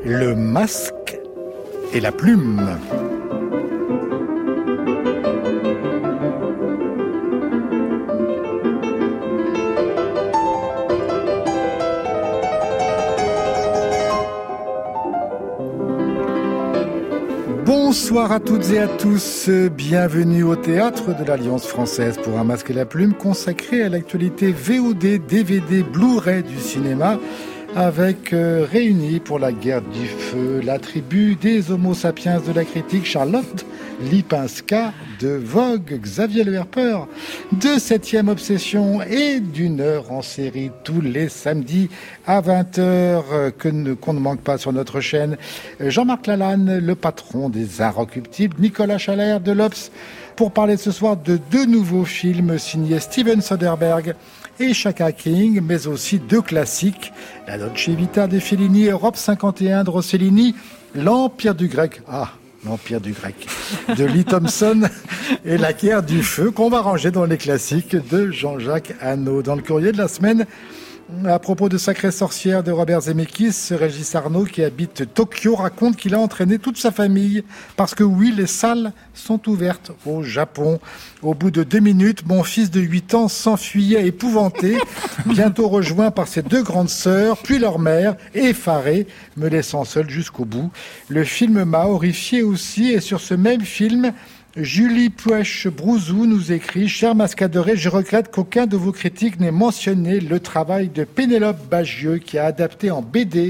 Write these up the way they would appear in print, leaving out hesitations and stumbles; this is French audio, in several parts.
Le masque et la plume. Bonsoir à toutes et à tous, bienvenue au théâtre de l'Alliance française pour un masque et la plume consacré à l'actualité VOD, DVD, Blu-ray du cinéma avec réunis pour la guerre du feu, la tribu des Homo sapiens de la critique, Charlotte Lipinska de Vogue, Xavier Le Herper de 7e Obsession et d'une heure en série tous les samedis à 20h qu'on ne manque pas sur notre chaîne. Jean-Marc Lalanne, le patron des Inrecuptibles, Nicolas Chalère de l'Obs, pour parler ce soir de deux nouveaux films signés Steven Soderbergh et Shaka King, mais aussi deux classiques, La Dolce Vita de Fellini, Europe 51 de Rossellini, L'Empire du Grec, L'Empire du Grec, de Lee Thompson et La guerre du feu, qu'on va ranger dans les classiques de Jean-Jacques Hano. Dans le courrier de la semaine, à propos de Sacrée sorcière de Robert Zemeckis, Régis Arnaud, qui habite Tokyo, raconte qu'il a entraîné toute sa famille parce que oui, les salles sont ouvertes au Japon. Au bout de 2 minutes, mon fils de 8 ans s'enfuyait épouvanté, bientôt rejoint par ses deux grandes sœurs, puis leur mère, effarée, me laissant seul jusqu'au bout. Le film m'a horrifié aussi, et sur ce même film, Julie Puech-Brouzou nous écrit « Cher Mascadoré, je regrette qu'aucun de vos critiques n'ait mentionné le travail de Pénélope Bagieux qui a adapté en BD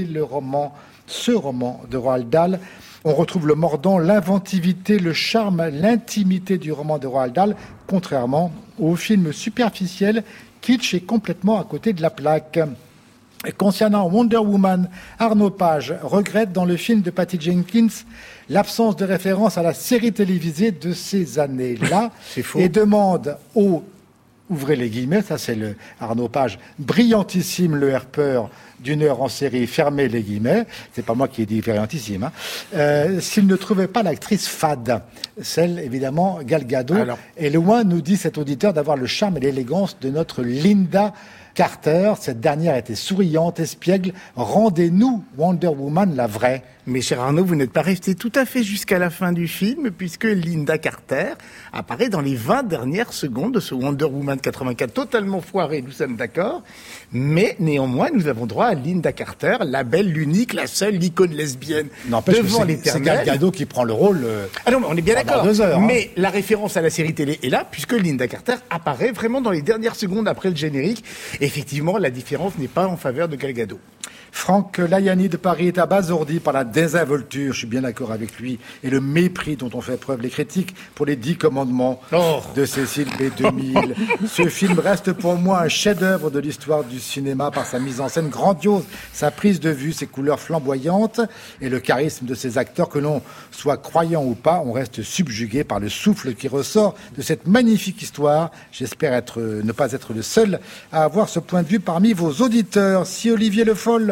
ce roman de Roald Dahl. On retrouve le mordant, l'inventivité, le charme, l'intimité du roman de Roald Dahl, contrairement au film superficiel, kitsch et complètement à côté de la plaque. » Concernant Wonder Woman, Arnaud Page regrette dans le film de Patty Jenkins l'absence de référence à la série télévisée de ces années-là et demande au, ouvrez les guillemets, ça c'est le Arnaud Page, brillantissime Le Herper d'une heure en série, fermez les guillemets, c'est pas moi qui ai dit brillantissime, s'il ne trouvait pas l'actrice fade, celle évidemment Gal Gadot, est loin, nous dit cet auditeur, d'avoir le charme et l'élégance de notre Linda Carter. Cette dernière était souriante, espiègle. Rendez-nous Wonder Woman la vraie. Mais cher Arnaud, vous n'êtes pas resté tout à fait jusqu'à la fin du film, puisque Linda Carter apparaît dans les 20 dernières secondes de ce Wonder Woman 84, totalement foiré, nous sommes d'accord. Mais néanmoins, nous avons droit à Linda Carter, la belle, l'unique, la seule, l'icône lesbienne devant l'éternel. C'est Gal Gadot qui prend le rôle. Ah non, mais on est bien d'accord. 2 heures. Mais la référence à la série télé est là, puisque Linda Carter apparaît vraiment dans les dernières secondes après le générique. Effectivement, la différence n'est pas en faveur de Gal Gadot. Franck Layani de Paris est abasourdi par la désinvolture, je suis bien d'accord avec lui, et le mépris dont ont fait preuve les critiques pour les 10 commandements de Cécile B2000. Ce film reste pour moi un chef-d'œuvre de l'histoire du cinéma par sa mise en scène grandiose, sa prise de vue, ses couleurs flamboyantes et le charisme de ses acteurs. Que l'on soit croyant ou pas, on reste subjugué par le souffle qui ressort de cette magnifique histoire. J'espère ne pas être le seul à avoir ce point de vue parmi vos auditeurs. Si Olivier Le Foll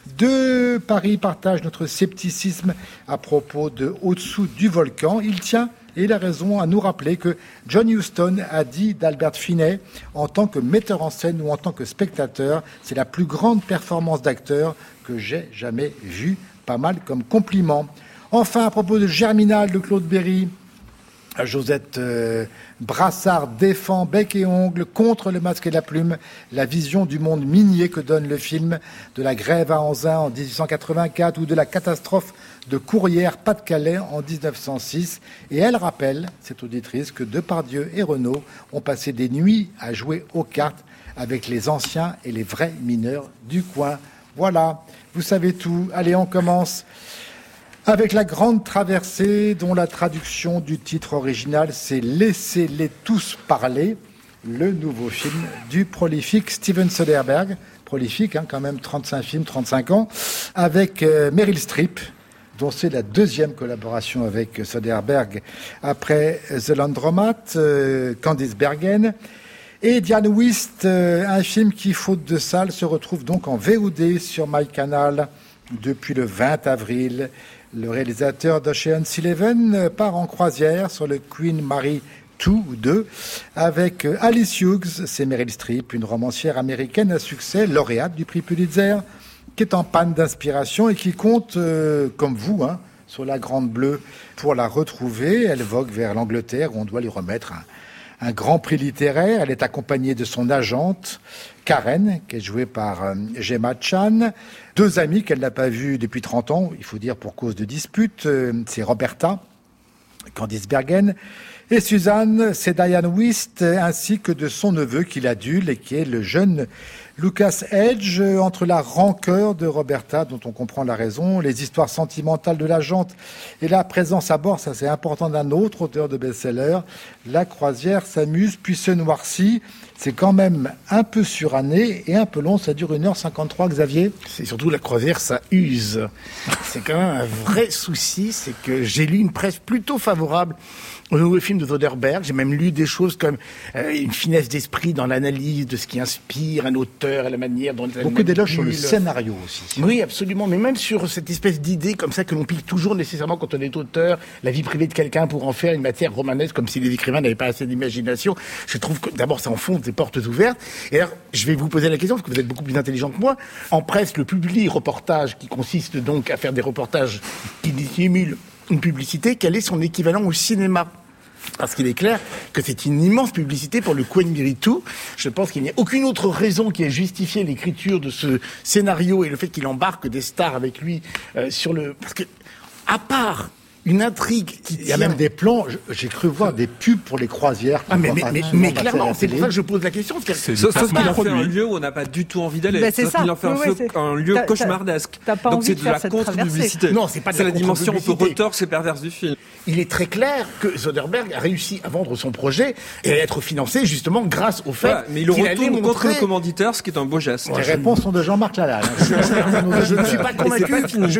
de Paris partage notre scepticisme à propos de Au-dessous du volcan, il tient, et il a raison, à nous rappeler que John Huston a dit d'Albert Finney, en tant que metteur en scène ou en tant que spectateur, c'est la plus grande performance d'acteur que j'ai jamais vue. Pas mal comme compliment. Enfin, à propos de Germinal de Claude Berry, Josette Brassard défend bec et ongle contre le masque et la plume la vision du monde minier que donne le film de la grève à Anzin en 1884 ou de la catastrophe de Courrières, Pas-de-Calais en 1906. Et elle rappelle, cette auditrice, que Depardieu et Renaud ont passé des nuits à jouer aux cartes avec les anciens et les vrais mineurs du coin. Voilà, vous savez tout. Allez, on commence avec La Grande Traversée, dont la traduction du titre original, c'est « Laissez-les tous parler », le nouveau film du prolifique Steven Soderbergh, prolifique, quand même, 35 films, 35 ans, avec Meryl Streep, dont c'est la 2e collaboration avec Soderbergh, après The Laundromat, Candice Bergen, et Diane Wist, un film qui, faute de salle, se retrouve donc en VOD sur MyCanal depuis le 20 avril. Le réalisateur d'Ocean's Eleven part en croisière sur le Queen Mary 2 ou 2 avec Alice Hughes, c'est Meryl Streep, une romancière américaine à succès, lauréate du prix Pulitzer qui est en panne d'inspiration et qui compte, comme vous, sur la Grande Bleue pour la retrouver. Elle vogue vers l'Angleterre où on doit lui remettre un grand prix littéraire. Elle est accompagnée de son agente, Karen, qui est jouée par Gemma Chan. 2 amis qu'elle n'a pas vues depuis 30 ans, il faut dire pour cause de disputes. C'est Roberta, Candice Bergen, et Suzanne, c'est Diane Wiest, ainsi que de son neveu qui l'adule et qui est le jeune Lucas Hedge. Entre la rancœur de Roberta, dont on comprend la raison, les histoires sentimentales de l'agente et la présence à bord, ça c'est important, d'un autre auteur de best-seller, la croisière s'amuse puis se noircit. C'est quand même un peu suranné et un peu long, ça dure 1h53, Xavier. C'est surtout la croisière, ça use. C'est quand même un vrai souci, c'est que j'ai lu une presse plutôt favorable au nouveau film de Soderbergh. J'ai même lu des choses comme une finesse d'esprit dans l'analyse de ce qui inspire un auteur et la manière dont... Beaucoup d'éloges sur le scénario aussi. Oui, absolument, mais même sur cette espèce d'idée comme ça que l'on pique toujours nécessairement quand on est auteur, la vie privée de quelqu'un pour en faire une matière romanesque, comme si les écrivains n'avaient pas assez d'imagination. Je trouve que d'abord ça enfonce des portes ouvertes. Et alors, je vais vous poser la question, parce que vous êtes beaucoup plus intelligent que moi. En presse, le publi-reportage, qui consiste donc à faire des reportages qui dissimulent une publicité, quel est son équivalent au cinéma ? Parce qu'il est clair que c'est une immense publicité pour le Queen Miritou. Je pense qu'il n'y a aucune autre raison qui ait justifié l'écriture de ce scénario et le fait qu'il embarque des stars avec lui sur le... Parce que, à part une intrigue qui Il y a même des plans, j'ai cru voir des pubs pour les croisières. Mais clairement, c'est pour ça que je pose la question. Sauf qu'il en fait un lieu où on n'a pas du tout envie d'aller. C'est ça. Il en fait un lieu cauchemardesque. Donc c'est de la contre-publicité. Non, c'est pas de la dimension un peu contre-publicité. retorse et perverse du film. Il est très clair que Soderbergh a réussi à vendre son projet et à être financé justement grâce au fait mais il le qu'il allait retourne contre montrer... le commanditaire, ce qui est un beau geste. Les réponses sont de Jean-Marc Lalanne. Je ne suis pas convaincu.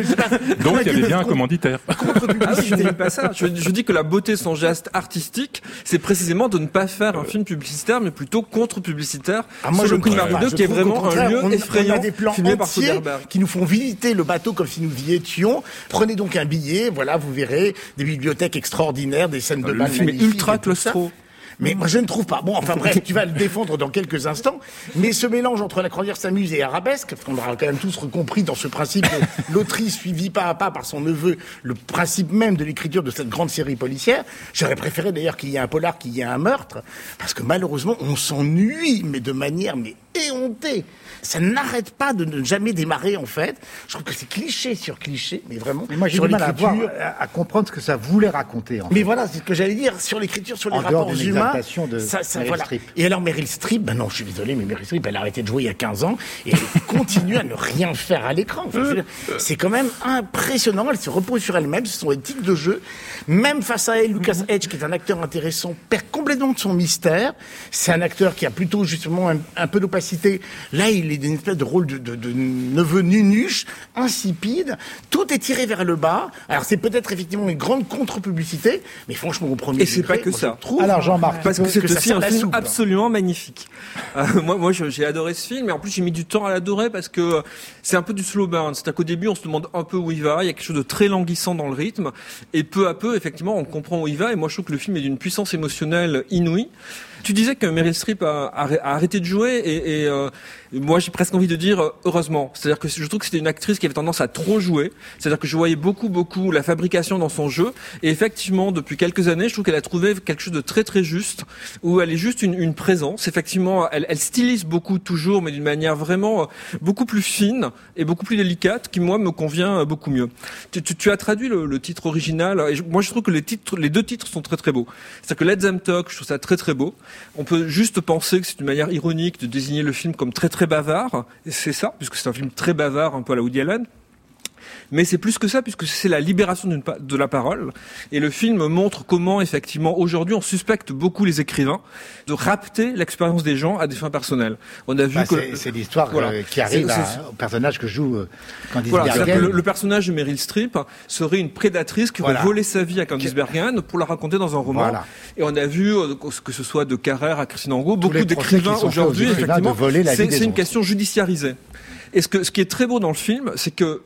Donc il y avait bien un commanditaire. Je ne dis pas ça. Je dis que la beauté de son geste artistique, c'est précisément de ne pas faire un film publicitaire, mais plutôt contre-publicitaire. Moi, sur le Queen Mary 2, qui est vraiment un lieu effrayant, on a des plans filmé par entiers Soderbergh. qui nous font visiter le bateau comme si nous y étions. Prenez donc un billet, voilà, vous verrez des bibliothèques extraordinaires, des scènes de bal magnifiques. Le film est ultra claustro. Mais moi, je ne trouve pas. Bon, enfin bref, tu vas le défendre dans quelques instants. Mais ce mélange entre la croisière s'amuse et arabesque, parce qu'on aura quand même tous compris dans ce principe de l'autrice suivie pas à pas par son neveu, le principe même de l'écriture de cette grande série policière. J'aurais préféré d'ailleurs qu'il y ait un polar, qu'il y ait un meurtre, parce que malheureusement, on s'ennuie, mais de manière éhontée. Ça n'arrête pas de ne jamais démarrer, en fait. Je trouve que c'est cliché sur cliché, mais vraiment. Mais moi, j'ai sur du mal l'écriture. à comprendre ce que ça voulait raconter, en fait. Mais voilà, c'est ce que j'allais dire, sur l'écriture, sur les En dehors rapports d'une humains. exaltation de Meryl voilà. Streep. Et alors Meryl Streep, non, je suis désolé, mais Meryl Streep, elle a arrêté de jouer il y a 15 ans, et elle continue à ne rien faire à l'écran. Enfin, je veux dire, c'est quand même impressionnant, elle se repose sur elle-même, ce sont des tics de jeu. Même face à elle, Lucas Hedge, qui est un acteur intéressant, perd complètement de son mystère. C'est un acteur qui a plutôt, justement, un peu d'opacité. Là, il est dans une espèce de rôle de neveu nunuche, insipide. Tout est tiré vers le bas. Alors, c'est peut-être effectivement une grande contre-publicité, mais franchement, au premier Et c'est degré, pas que moi, ça. je trouve, Alors, Jean-Marc, Parce que c'est que ça aussi sert un la film soupe. absolument magnifique. Moi, j'ai adoré ce film, mais en plus, j'ai mis du temps à l'adorer parce que c'est un peu du slow burn. C'est-à-dire qu'au début, on se demande un peu où il va. Il y a quelque chose de très languissant dans le rythme. Et peu à peu, effectivement, on comprend où il va. Et moi, je trouve que le film est d'une puissance émotionnelle inouïe. Tu disais que Meryl Streep a arrêté de jouer et moi j'ai presque envie de dire heureusement. C'est-à-dire que je trouve que c'était une actrice qui avait tendance à trop jouer. C'est-à-dire que je voyais beaucoup la fabrication dans son jeu et effectivement depuis quelques années je trouve qu'elle a trouvé quelque chose de très très juste où elle est juste une présence. Effectivement elle stylise beaucoup toujours mais d'une manière vraiment beaucoup plus fine et beaucoup plus délicate qui moi me convient beaucoup mieux. Tu as traduit le titre original et moi je trouve que les deux titres sont très très beaux. C'est-à-dire que Let Them Talk, je trouve ça très très beau. On peut juste penser que c'est une manière ironique de désigner le film comme très très bavard, et c'est ça, puisque c'est un film très bavard, un peu à la Woody Allen. Mais c'est plus que ça, puisque c'est la libération de la parole. Et le film montre comment, effectivement, aujourd'hui, on suspecte beaucoup les écrivains de rapter l'expérience des gens à des fins personnelles. On a vu que c'est l'histoire qui arrive au personnage que joue Candice Bergen. Le personnage de Meryl Streep serait une prédatrice qui aurait volé sa vie à Candice Bergen pour la raconter dans un roman. Voilà. Et on a vu, que ce soit de Carrère à Christine Angot, beaucoup d'écrivains aujourd'hui, effectivement, c'est une question judiciarisée. Et ce qui est très beau dans le film, c'est que plutôt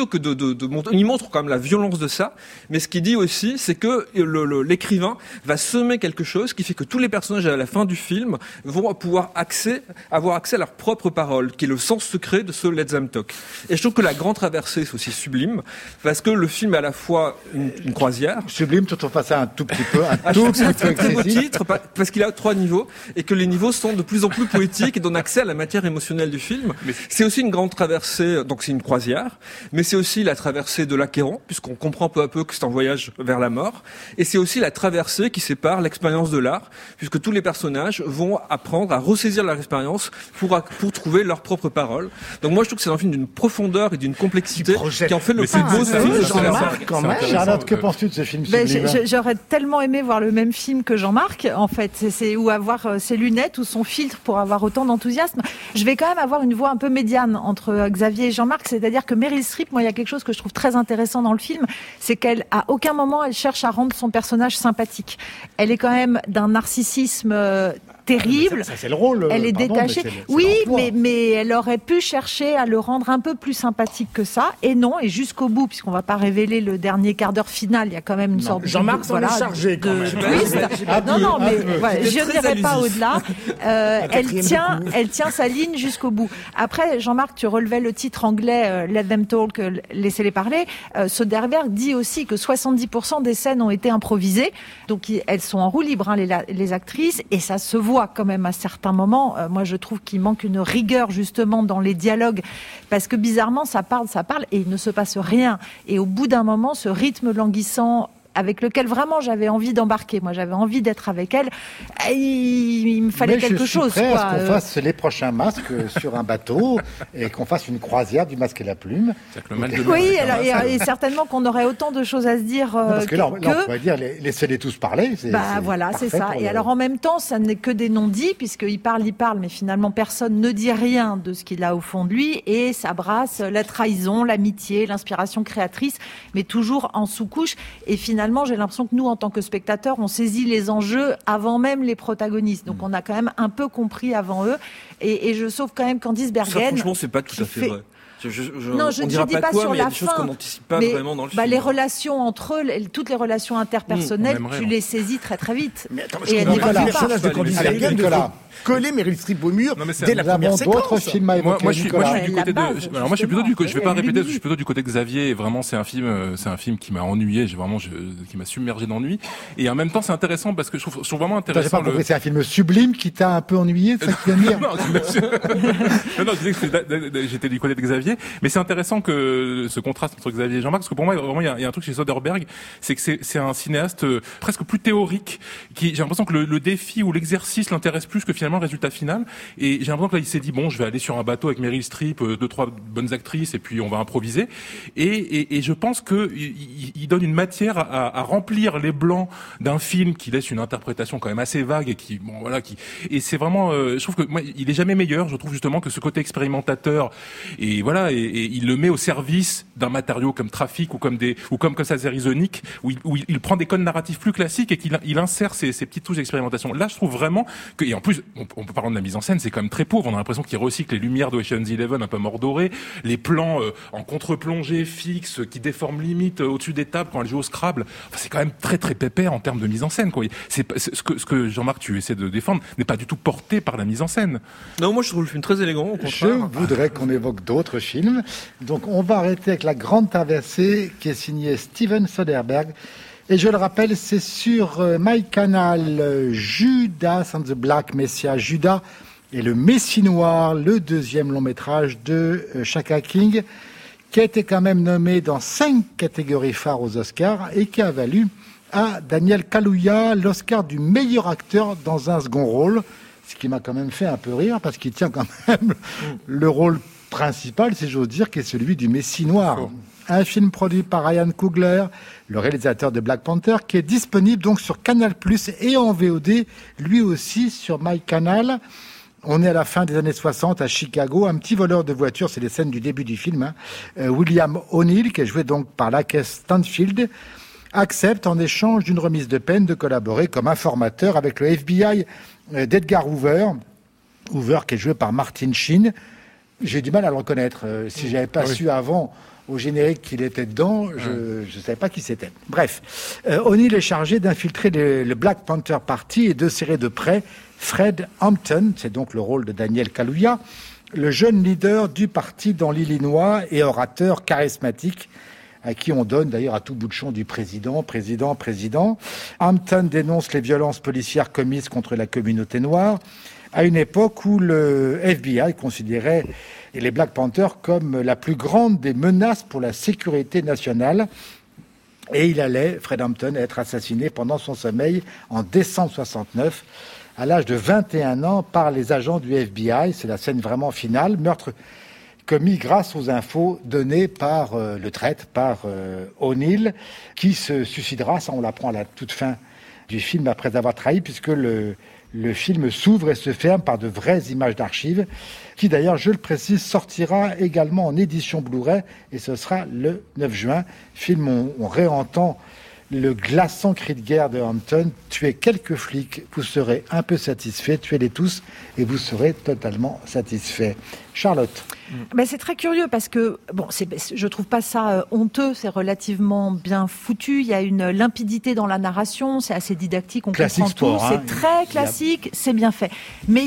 plutôt que de montrer, il montre quand même la violence de ça, mais ce qu'il dit aussi, c'est que l'écrivain va semer quelque chose qui fait que tous les personnages à la fin du film vont pouvoir avoir accès à leurs propres paroles, qui est le sens secret de ce Let Them Talk. Et je trouve que La Grande Traversée, c'est aussi sublime, parce que le film est à la fois une croisière. Sublime, tout en face un tout petit peu, un tout petit peu Très beau excessif. titre, parce qu'il a 3 niveaux, et que les niveaux sont de plus en plus poétiques et donnent accès à la matière émotionnelle du film. Mais c'est aussi une grande traversée, donc c'est une croisière, mais c'est aussi la traversée de l'Achéron, puisqu'on comprend peu à peu que c'est un voyage vers la mort, et c'est aussi la traversée qui sépare l'expérience de l'art, puisque tous les personnages vont apprendre à ressaisir leur expérience pour trouver leurs propres paroles. Donc moi je trouve que c'est un film d'une profondeur et d'une complexité qui en fait le plus beau film de Jean-Marc, quand même. Charlotte, que penses-tu de ce film sublime? J'aurais tellement aimé voir le même film que Jean-Marc, en fait, ou avoir ses lunettes ou son filtre pour avoir autant d'enthousiasme. Je vais quand même avoir une voix un peu médiane entre Xavier et Jean-Marc, c'est-à-dire que Meryl Streep, moi, il y a quelque chose que je trouve très intéressant dans le film, c'est qu'elle, à aucun moment, elle cherche à rendre son personnage sympathique. Elle est quand même d'un narcissisme terrible. Ça, c'est le rôle. Elle est pardon, détachée. Oui, mais elle aurait pu chercher à le rendre un peu plus sympathique que ça. Et non, et jusqu'au bout, puisqu'on va pas révéler le dernier quart d'heure final, il y a quand même une sorte Jean-Marc s'en est chargé quand même. twist. Non, mais voilà, je n'irai pas au-delà. Elle tient sa ligne jusqu'au bout. Après, Jean-Marc, tu relevais le titre anglais Let Them Talk, laissez-les parler. Soderbergh dit aussi que 70% des scènes ont été improvisées. Donc, elles sont en roue libre, hein, les actrices, et ça se voit quand même à certains moments. Moi, je trouve qu'il manque une rigueur justement dans les dialogues, parce que bizarrement, ça parle, et il ne se passe rien. Et au bout d'un moment, ce rythme languissant avec lequel vraiment j'avais envie d'embarquer. Moi, j'avais envie d'être avec elle. Il me fallait quelque chose. Mais je suis prêt à ce qu'on fasse les prochains masques sur un bateau et qu'on fasse une croisière du Masque et la Plume. Oui, et certainement qu'on aurait autant de choses à se dire. Parce que là, on pourrait dire laissez-les tous parler. Voilà, c'est ça. Et alors en même temps, ça n'est que des non-dits, puisqu'il parle, mais finalement personne ne dit rien de ce qu'il a au fond de lui, et ça brasse la trahison, l'amitié, l'inspiration créatrice, mais toujours en sous-couche. Et finalement, j'ai l'impression que nous, en tant que spectateurs, on saisit les enjeux avant même les protagonistes. Donc on a quand même un peu compris avant eux. Et je sauve quand même Candice Bergen. Ça, franchement, c'est pas tout à fait vrai. Non, je ne dis pas sur la fin, qu'on n'anticipe pas vraiment dans le film. Les relations entre eux, toutes les relations interpersonnelles, tu les saisis très très vite. Mais attends, et le personnage de Candice Bergen coller Meryl Streep au mur dès la première séquence. Moi, je suis du côté de. Alors moi, je suis plutôt du. Je vais pas répéter. Je suis plutôt du côté de Xavier. Et vraiment, c'est un film qui m'a ennuyé. Qui m'a submergé d'ennui. Et en même temps, c'est intéressant parce que je trouve vraiment intéressant. J'ai pas compris. C'est un film sublime qui t'a un peu ennuyé. C'est ça que tu viens de dire. Non, je disais que j'étais du côté de Xavier. Mais c'est intéressant que ce contraste entre Xavier et Jean-Marc, parce que pour moi, vraiment, il y a un truc chez Soderbergh, c'est que c'est un cinéaste presque plus théorique. J'ai l'impression que le défi ou l'exercice l'intéresse plus que finalement le résultat final. Et j'ai l'impression que là, il s'est dit bon, je vais aller sur un bateau avec Meryl Streep, 2-3 bonnes actrices, et puis on va improviser. Et je pense que il donne une matière à remplir les blancs d'un film qui laisse une interprétation quand même assez vague et c'est vraiment, je trouve que moi, il est jamais meilleur. Je trouve justement que ce côté expérimentateur et il le met au service d'un matériau comme Trafic ou comme ça Zérizonique où il prend des codes narratifs plus classiques et qu'il insère ces petites touches d'expérimentation. Là, je trouve vraiment que, et en plus, on peut parler de la mise en scène, c'est quand même très pauvre. On a l'impression qu'il recycle les lumières de Ocean's 11 un peu mordorées, les plans en contre-plongée fixes qui déforment limite au-dessus des tables quand elle joue au Scrabble. Enfin, c'est quand même très très pépère en termes de mise en scène, quoi. C'est ce que Jean-Marc tu essaies de défendre n'est pas du tout porté par la mise en scène. Non, moi je trouve le film très élégant. Au contraire. Je voudrais qu'on évoque d'autres films. Donc on va arrêter avec La Grande Traversée qui est signé Steven Soderbergh. Et je le rappelle, c'est sur MyCanal, Judas and the Black Messiah, Judas et le Messie Noir, le deuxième long métrage de Shaka King, qui a été quand même nommé dans 5 catégories phares aux Oscars et qui a valu à Daniel Kaluuya l'Oscar du meilleur acteur dans un second rôle, ce qui m'a quand même fait un peu rire parce qu'il tient quand même le rôle principal, si j'ose dire, qui est celui du Messie Noir. Un film produit par Ryan Coogler, le réalisateur de Black Panther, qui est disponible donc sur Canal+ et en VOD, lui aussi sur MyCanal. On est à la fin des années 60 à Chicago. Un petit voleur de voitures, c'est les scènes du début du film. William O'Neill, qui est joué donc par Lakeith Stanfield, accepte en échange d'une remise de peine de collaborer comme informateur avec le FBI d'Edgar Hoover. Hoover qui est joué par Martin Sheen. J'ai du mal à le reconnaître. Si j'avais pas su avant, au générique qu'il était dedans, je ne savais pas qui c'était. Bref, O'Neill est chargé d'infiltrer le Black Panther Party et de serrer de près Fred Hampton, c'est donc le rôle de Daniel Kaluuya, le jeune leader du parti dans l'Illinois et orateur charismatique, à qui on donne d'ailleurs à tout bout de champ du président. Hampton dénonce les violences policières commises contre la communauté noire, à une époque où le FBI considérait les Black Panthers comme la plus grande des menaces pour la sécurité nationale. Et il allait, Fred Hampton, être assassiné pendant son sommeil en décembre 69, à l'âge de 21 ans, par les agents du FBI. C'est la scène vraiment finale. Meurtre commis grâce aux infos données par le traître, par O'Neill, qui se suicidera, ça on l'apprend à la toute fin du film, après avoir trahi, puisque le film s'ouvre et se ferme par de vraies images d'archives, qui d'ailleurs, je le précise, sortira également en édition Blu-ray, et ce sera le 9 juin. Film où on réentend le glaçant cri de guerre de Hampton: tuez quelques flics, vous serez un peu satisfait, tuez-les tous et vous serez totalement satisfait. Charlotte. Ben c'est très curieux parce que je trouve pas ça honteux, c'est relativement bien foutu, il y a une limpidité dans la narration, c'est assez didactique, on classique comprend sport, tout, c'est très classique, c'est bien fait. Mais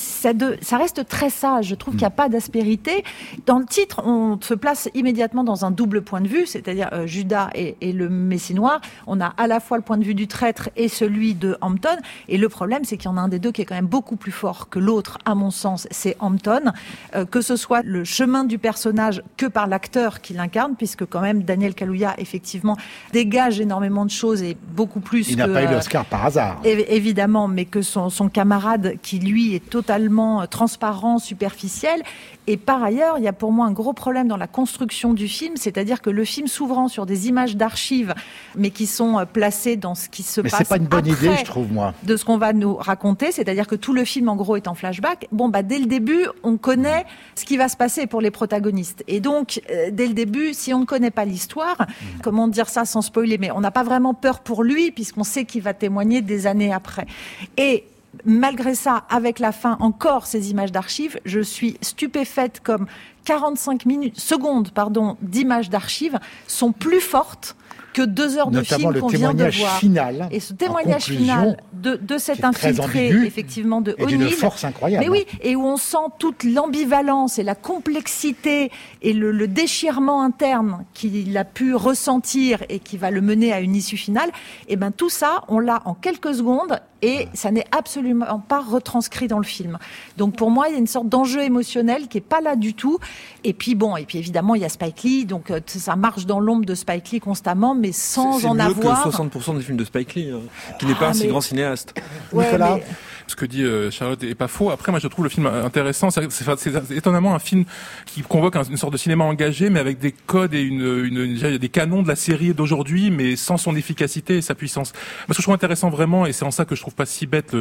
ça reste très sage, je trouve qu'il n'y a pas d'aspérité. Dans le titre, on se place immédiatement dans un double point de vue, c'est-à-dire Judas et le Messie noir. On a à la fois le point de vue du traître et celui de Hampton, et le problème c'est qu'il y en a un des deux qui est quand même beaucoup plus fort que l'autre, à mon sens, c'est Hampton, que ce soit le chemin du personnage que par l'acteur qui l'incarne, puisque quand même Daniel Kaluuya effectivement dégage énormément de choses et beaucoup plus. Il n'a pas eu l'Oscar par hasard. Évidemment, mais que son camarade qui lui est totalement transparent, superficiel. Et par ailleurs, il y a pour moi un gros problème dans la construction du film, c'est-à-dire que le film s'ouvrant sur des images d'archives, mais qui sont placées dans ce qui se passe. Mais c'est pas une bonne idée, je trouve, moi. De ce qu'on va nous raconter, c'est-à-dire que tout le film en gros est en flashback. Dès le début, on connaît ce qui va se passer pour les protagonistes. Et donc, dès le début, si on ne connaît pas l'histoire, comment dire ça sans spoiler, mais on n'a pas vraiment peur pour lui, puisqu'on sait qu'il va témoigner des années après. Et malgré ça, avec la fin, encore ces images d'archives, je suis stupéfaite comme 45 secondes d'images d'archives sont plus fortes que 2 heures de film qu'on vient de voir. Final, et ce témoignage final de cet infiltré, effectivement, de O'Neill. Et d'une force incroyable. Mais oui, et où on sent toute l'ambivalence et la complexité et le déchirement interne qu'il a pu ressentir et qui va le mener à une issue finale. Et tout ça, on l'a en quelques secondes et ça n'est absolument pas retranscrit dans le film. Donc pour moi, il y a une sorte d'enjeu émotionnel qui est pas là du tout. Et puis évidemment, il y a Spike Lee, donc ça marche dans l'ombre de Spike Lee constamment, mais sans en avoir. C'est mieux que 60% des films de Spike Lee, qui n'est pas un si grand cinéaste. Ouais, Nicolas. Ce que dit Charlotte est pas faux. Après, moi, je trouve le film intéressant. C'est étonnamment un film qui convoque une sorte de cinéma engagé, mais avec des codes et des canons de la série d'aujourd'hui, mais sans son efficacité et sa puissance. Moi, ce que je trouve intéressant vraiment, et c'est en ça que je trouve pas si bête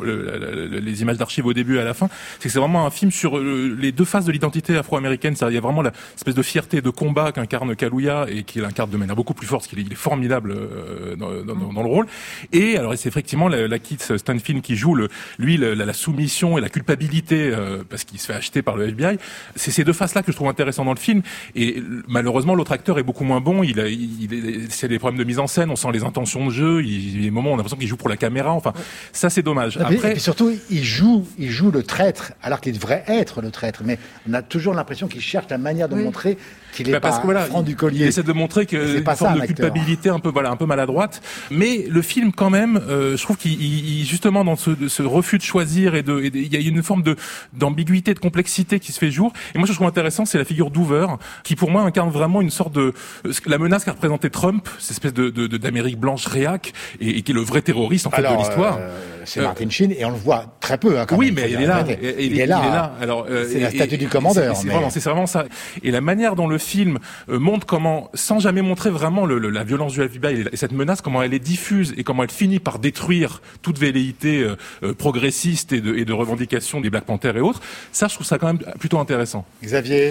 les images d'archives au début et à la fin, c'est que c'est vraiment un film sur les deux faces de l'identité afro-américaine. Il y a vraiment l'espèce de fierté de combat qu'incarne Kaluuya et qu'il incarne de manière beaucoup plus forte, parce qu'il est formidable dans le rôle. Et alors, c'est effectivement la Keith Stanfield qui joue la soumission et la culpabilité parce qu'il se fait acheter par le FBI. C'est ces deux faces-là que je trouve intéressant dans le film. Et malheureusement, l'autre acteur est beaucoup moins bon. C'est des problèmes de mise en scène. On sent les intentions de jeu. Il y a des moments où on a l'impression qu'il joue pour la caméra. Enfin, ça c'est dommage. Après, et puis surtout, il joue le traître alors qu'il devrait être le traître. Mais on a toujours l'impression qu'il cherche la manière de montrer qu'il est pas franc du collier. Il essaie de montrer que une forme de culpabilité un peu maladroite. Mais le film, quand même, je trouve qu'il justement dans ce refus de choisir et il y a une forme d'ambiguïté, de complexité qui se fait jour. Et moi, ce que je trouve intéressant, c'est la figure d'Hoover, qui pour moi incarne vraiment une sorte la menace qu'a représenté Trump, cette espèce d'Amérique blanche réac, et qui est le vrai terroriste en fait de l'histoire. C'est Martin Sheen, et on le voit très peu. Oui, mais il est là. Il est là. Alors, c'est la statue du commandeur. C'est vraiment ça. Et la manière dont le film montre comment, sans jamais montrer vraiment la violence du FBI et cette menace, comment elle est diffuse et comment elle finit par détruire toute velléité progressiste et de revendication des Black Panthers et autres, ça, je trouve ça quand même plutôt intéressant. Xavier?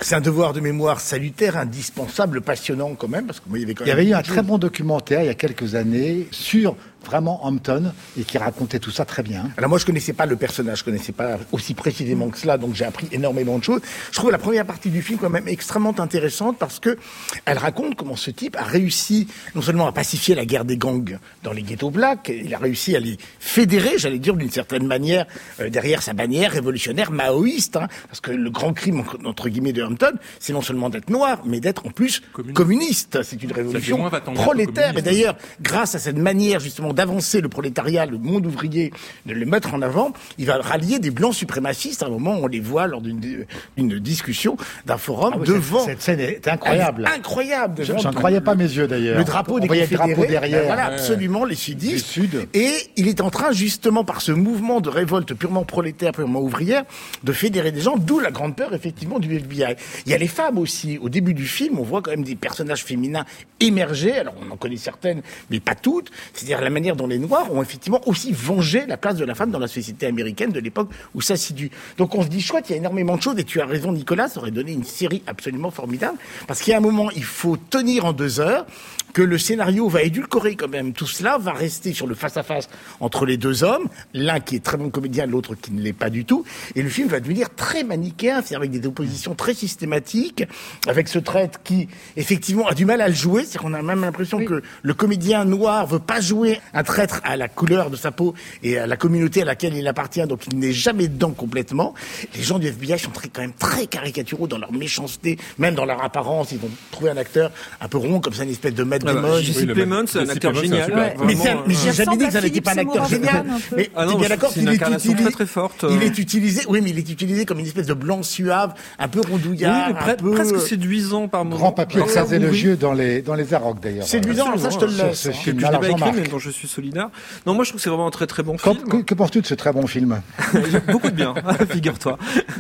C'est un devoir de mémoire salutaire, indispensable, passionnant quand même, parce que moi, il y avait quand même... Il y avait eu un très bon documentaire il y a quelques années sur vraiment Hampton et qui racontait tout ça très bien. Alors moi, je connaissais pas le personnage, je connaissais pas aussi précisément que cela, donc j'ai appris énormément de choses. Je trouve la première partie du film quand même extrêmement intéressante parce que elle raconte comment ce type a réussi non seulement à pacifier la guerre des gangs dans les ghettos blacks, il a réussi à les fédérer, j'allais dire d'une certaine manière, derrière sa bannière révolutionnaire maoïste, hein, parce que le grand crime entre guillemets de Hampton, c'est non seulement d'être noir, mais d'être en plus communiste. C'est une révolution prolétaire. Et d'ailleurs, grâce à cette manière justement d'avancer le prolétariat, le monde ouvrier, de le mettre en avant, il va rallier des blancs suprémacistes. À un moment, on les voit lors d'une discussion d'un forum devant. Cette scène est incroyable. Incroyable. Je n'en croyais pas mes yeux d'ailleurs. Le drapeau des Confédérés. Le drapeau derrière. Voilà, absolument, les sudistes. Et il est en train justement par ce mouvement de révolte purement prolétaire, purement ouvrière, de fédérer des gens, d'où la grande peur effectivement du FBI. Il y a les femmes aussi. Au début du film, on voit quand même des personnages féminins émerger. Alors on en connaît certaines, mais pas toutes. C'est-à-dire la manière dont les Noirs ont effectivement aussi vengé la place de la femme dans la société américaine de l'époque où ça s'y dut. Donc on se dit chouette, il y a énormément de choses et tu as raison Nicolas, ça aurait donné une série absolument formidable parce qu'il y a un moment, il faut tenir en 2 heures, que le scénario va édulcorer quand même. Tout cela va rester sur le face-à-face entre les 2 hommes, l'un qui est très bon comédien, l'autre qui ne l'est pas du tout, et le film va devenir très manichéen, c'est-à-dire avec des oppositions très systématiques, avec ce traître qui, effectivement, a du mal à le jouer, c'est-à-dire qu'on a même l'impression que le comédien noir veut pas jouer un traître à la couleur de sa peau et à la communauté à laquelle il appartient, donc il n'est jamais dedans complètement. Les gens du FBI sont quand même très caricaturaux dans leur méchanceté, même dans leur apparence, ils vont trouver un acteur un peu rond, comme ça, une espèce de Matt Damon. Jesse Plemons, c'est un acteur génial. Mais j'ai jamais dit que ça n'était pas un acteur génial. Mais t'es bien d'accord qu'il est utilisé très forte. Il est utilisé, oui, mais il est utilisé comme une espèce de blanc suave, un peu rondouillard, presque séduisant par moment. Grand papier écrasé le jeu dans les Arocs d'ailleurs. Séduisant, alors ça je te le laisse. Ce film, que je n'ai pas écrit, mais dont je suis solidaire. Non, moi je trouve que c'est vraiment un très très bon film. Que penses-tu de ce très bon film? Beaucoup de bien, figure-toi.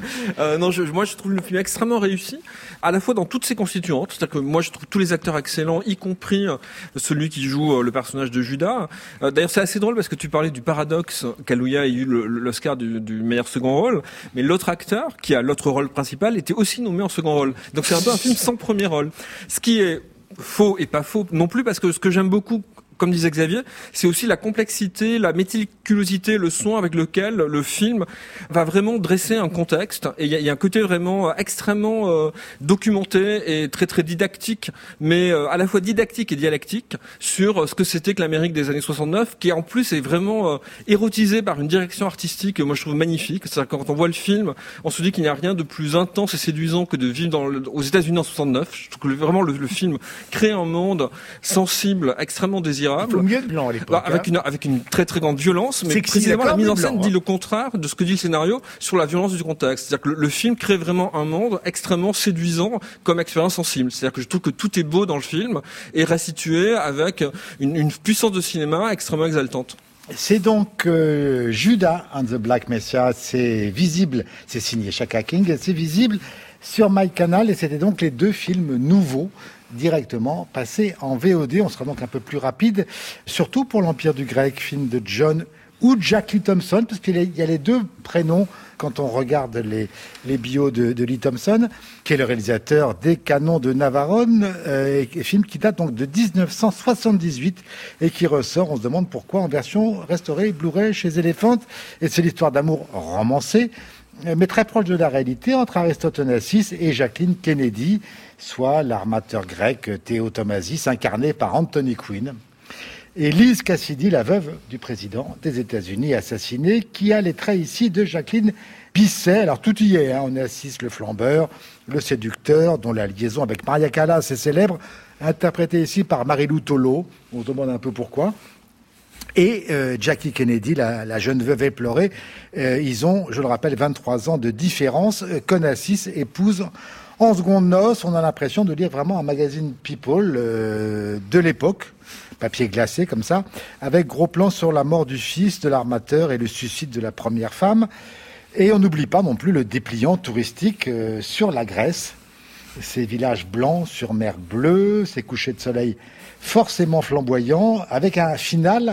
Moi je trouve le film extrêmement réussi, à la fois dans toutes ses constituantes. C'est-à-dire que moi je trouve tous les acteurs excellents, y compris celui qui joue le personnage de Judas. D'ailleurs c'est assez drôle parce que tu parlais du paradoxe qu'Alouya ait eu l'Oscar du meilleur second rôle, mais l'autre acteur qui a l'autre rôle principal était aussi nommé en second rôle. Donc c'est un peu un film sans premier rôle. Ce qui est faux et pas faux non plus, parce que ce que j'aime beaucoup, comme disait Xavier, c'est aussi la complexité, la méticulosité, le soin avec lequel le film va vraiment dresser un contexte. Et il y a un côté vraiment extrêmement documenté et très très didactique, mais à la fois didactique et dialectique sur ce que c'était que l'Amérique des années 69, qui en plus est vraiment érotisé par une direction artistique que moi je trouve magnifique. C'est-à-dire que quand on voit le film, on se dit qu'il n'y a rien de plus intense et séduisant que de vivre aux États-Unis en 69. Je trouve que vraiment le film crée un monde sensible, extrêmement désirable. Il faut mieux de blanc à l'époque. Avec une très très grande violence, mais précisément la mise en scène dit le contraire de ce que dit le scénario sur la violence du contexte. C'est-à-dire que le film crée vraiment un monde extrêmement séduisant comme expérience sensible. C'est-à-dire que je trouve que tout est beau dans le film et restitué avec une puissance de cinéma extrêmement exaltante. C'est donc Judas and the Black Messiah, c'est visible, c'est signé Shaka King, c'est visible sur MyCanal et c'était donc les 2 films nouveaux directement passés en VOD. On sera donc un peu plus rapide, surtout pour l'Empire du Grec, film de John ou Jack Lee Thompson, parce qu'il y a les 2 prénoms quand on regarde les bios de Lee Thompson, qui est le réalisateur des Canons de Navarone, film qui date donc de 1978 et qui ressort, on se demande pourquoi, en version restaurée Blu-ray chez Elephant. Et c'est l'histoire d'amour romancée, mais très proche de la réalité, entre Aristote Onassis et Jacqueline Kennedy, soit l'armateur grec Théo Tomasis, incarné par Anthony Quinn. Et Liz Cassidy, la veuve du président des États-Unis assassinée, qui a les traits ici de Jacqueline Bisset. Alors tout y est, hein. Onassis le flambeur, le séducteur, dont la liaison avec Maria Callas est célèbre, interprétée ici par Marie-Lou Tolo. On se demande un peu pourquoi. Et Jackie Kennedy, la jeune veuve éplorée, ils ont, je le rappelle, 23 ans de différence, qu'Onassis épouse en seconde noce. On a l'impression de lire vraiment un magazine People de l'époque, papier glacé comme ça, avec gros plan sur la mort du fils de l'armateur et le suicide de la première femme. Et on n'oublie pas non plus le dépliant touristique sur la Grèce, ces villages blancs sur mer bleue, ces couchers de soleil forcément flamboyants, avec un final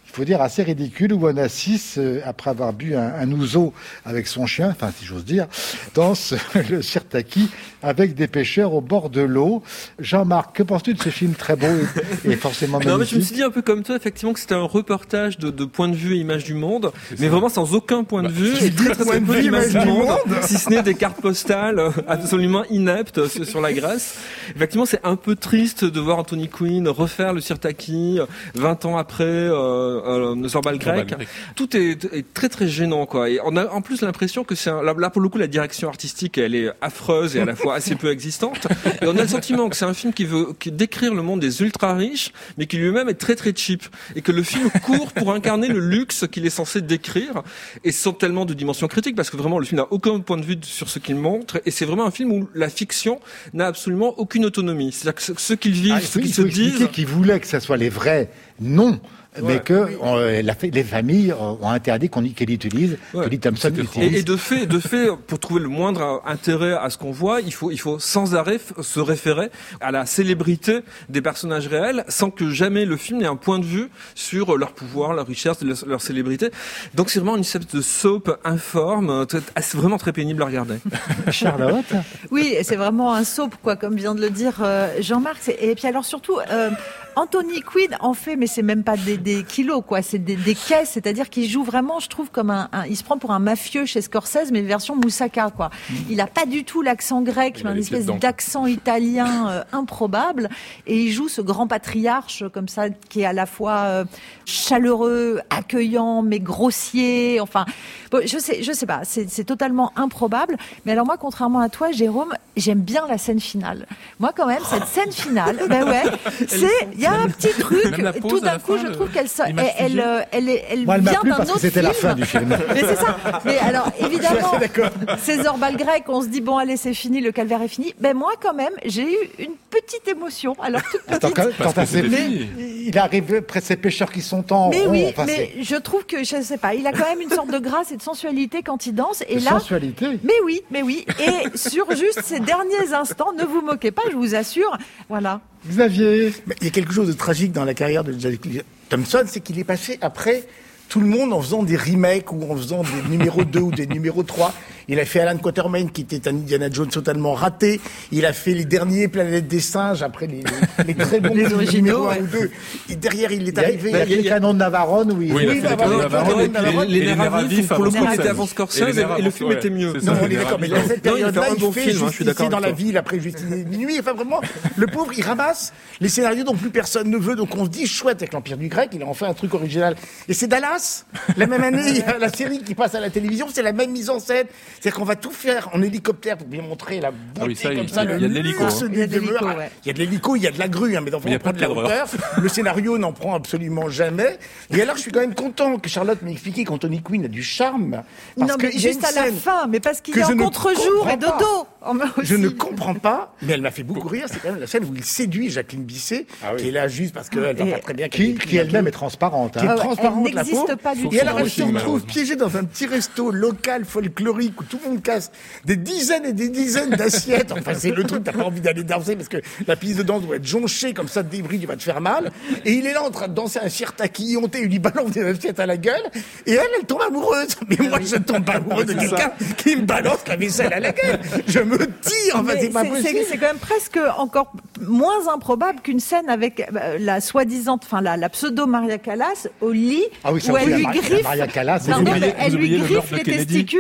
il faut dire assez ridicule, où on assiste, après avoir bu un ouzo avec son chien, enfin si j'ose dire, danse le sirtaki avec des pêcheurs au bord de l'eau. Jean-Marc, que penses-tu de ce film très beau et forcément magnifique? Non, mais je me suis dit un peu comme toi, effectivement, que c'était un reportage de point de vue et image du monde, mais vraiment sans aucun point de vue, et très peu d'image du monde, si ce n'est des cartes postales absolument ineptes sur la Grèce. Effectivement, c'est un peu triste de voir Anthony Quinn refaire le sirtaki 20 ans après Zorbal grec. Tout est très très gênant, quoi. Et on a en plus l'impression que là pour le coup la direction artistique elle est affreuse et à la fois assez peu existante. Et on a le sentiment que c'est un film qui veut décrire le monde des ultra riches, mais qui lui-même est très très cheap. Et que le film court pour incarner le luxe qu'il est censé décrire. Et sans tellement de dimension critique, parce que vraiment le film n'a aucun point de vue sur ce qu'il montre. Et c'est vraiment un film où la fiction n'a absolument aucune autonomie. C'est-à-dire que ce qu'ils vivent, ce qu'ils se disent. Qu'ils voulaient que ça soit les vrais noms. Mais que les familles ont interdit qu'elle utilise, que Lee Thompson utilise. Et de fait, pour trouver le moindre intérêt à ce qu'on voit, il faut sans arrêt se référer à la célébrité des personnages réels, sans que jamais le film n'ait un point de vue sur leur pouvoir, leur richesse, leur célébrité. Donc c'est vraiment une sorte de soap informe, vraiment très pénible à regarder. Charlotte? Oui, c'est vraiment un soap, quoi, comme vient de le dire Jean-Marc. Et puis alors surtout, Anthony Quinn en fait, mais c'est même pas des kilos, quoi. C'est des caisses, c'est-à-dire qu'il joue vraiment, je trouve, comme il se prend pour un mafieux chez Scorsese, mais version moussaka, quoi. Il a pas du tout l'accent grec, mais une espèce d'accent italien improbable, et il joue ce grand patriarche comme ça, qui est à la fois chaleureux, accueillant, mais grossier. Enfin, bon, je sais pas, c'est totalement improbable. Mais alors moi, contrairement à toi, Jérôme, j'aime bien la scène finale. Moi, quand même, cette scène finale, il y a un petit truc. Tout d'un coup, je trouve qu'elle moi, elle m'a vient plu d'un parce autre que c'était film. la fin du film. Mais c'est ça. Mais alors, évidemment, ces Zorbal grec, on se dit bon, allez, c'est fini, le calvaire est fini. Ben moi, quand même, j'ai eu une petite émotion. Alors toute petite. Il arrive près de ces pêcheurs qui sont en mais rond. oui, Enfin, mais je trouve que je sais pas, il a quand même une sorte de grâce et de sensualité quand il danse. Et là, sensualité. Mais oui. Et sur juste ces derniers instants, ne vous moquez pas, je vous assure. Voilà. Xavier. Il y a quelque chose de tragique dans la carrière de Jack Thompson, c'est qu'il est passé après tout le monde en faisant des remakes ou en faisant des numéros 2 ou des numéros 3. Il a fait Alan Quatermain, qui était un Indiana Jones totalement raté. Il a fait les derniers Planètes des singes, après les très bons numéros 1 ou 2. Et derrière, il est arrivé... Il y a les canons de Navarone, les nerfs à vif, pour le coup, était avant Scorsese et le film était mieux. Non, on est d'accord, mais dans cette période-là, il fait Justice dans la ville, après Justice de minuit. Enfin, vraiment, le pauvre, il ramasse les scénarios dont plus personne ne veut. Donc on se dit, chouette, avec l'Empire du Grec, il a enfin un truc original. Et c'est Dallas. La même année, il y a la série qui passe à la télévision, c'est la même mise en scène. C'est-à-dire qu'on va tout faire en hélicoptère pour bien montrer la beauté comme ça. Il y a de l'hélico. Il y a de l'hélico, il y a de la grue, mais on prend de la hauteur. Le scénario n'en prend absolument jamais. Et alors, je suis quand même content que Charlotte m'ait expliqué qu'Anthony Quinn a du charme. Parce que juste à la fin, mais parce qu'il est en contre-jour et de dos. Je ne comprends pas, mais elle m'a fait beaucoup rire. C'est quand même la scène où il séduit Jacqueline Bisset, qui est là juste parce qu'elle va pas très bien. Qui elle-même est transparente. Qui est transparente, elle n'existe pas du tout. Et alors, elle se retrouve piégée dans un petit resto local folklorique où tout le monde casse des dizaines et des dizaines d'assiettes. Enfin, c'est le truc, t'as pas envie d'aller danser parce que la piste de danse doit être jonchée comme ça de débris, tu vas te faire mal. Et il est là en train de danser un sirtaki honté, il lui balance des assiettes à la gueule. Et elle tombe amoureuse. Mais moi, je tombe pas amoureux de quelqu'un qui me balance la vaisselle à la gueule. Je me tire. Enfin, c'est pas possible. C'est quand même presque encore moins improbable qu'une scène avec la soi-disant, enfin la pseudo Maria Callas au lit où elle lui griffe. Elle lui griffe les testicules.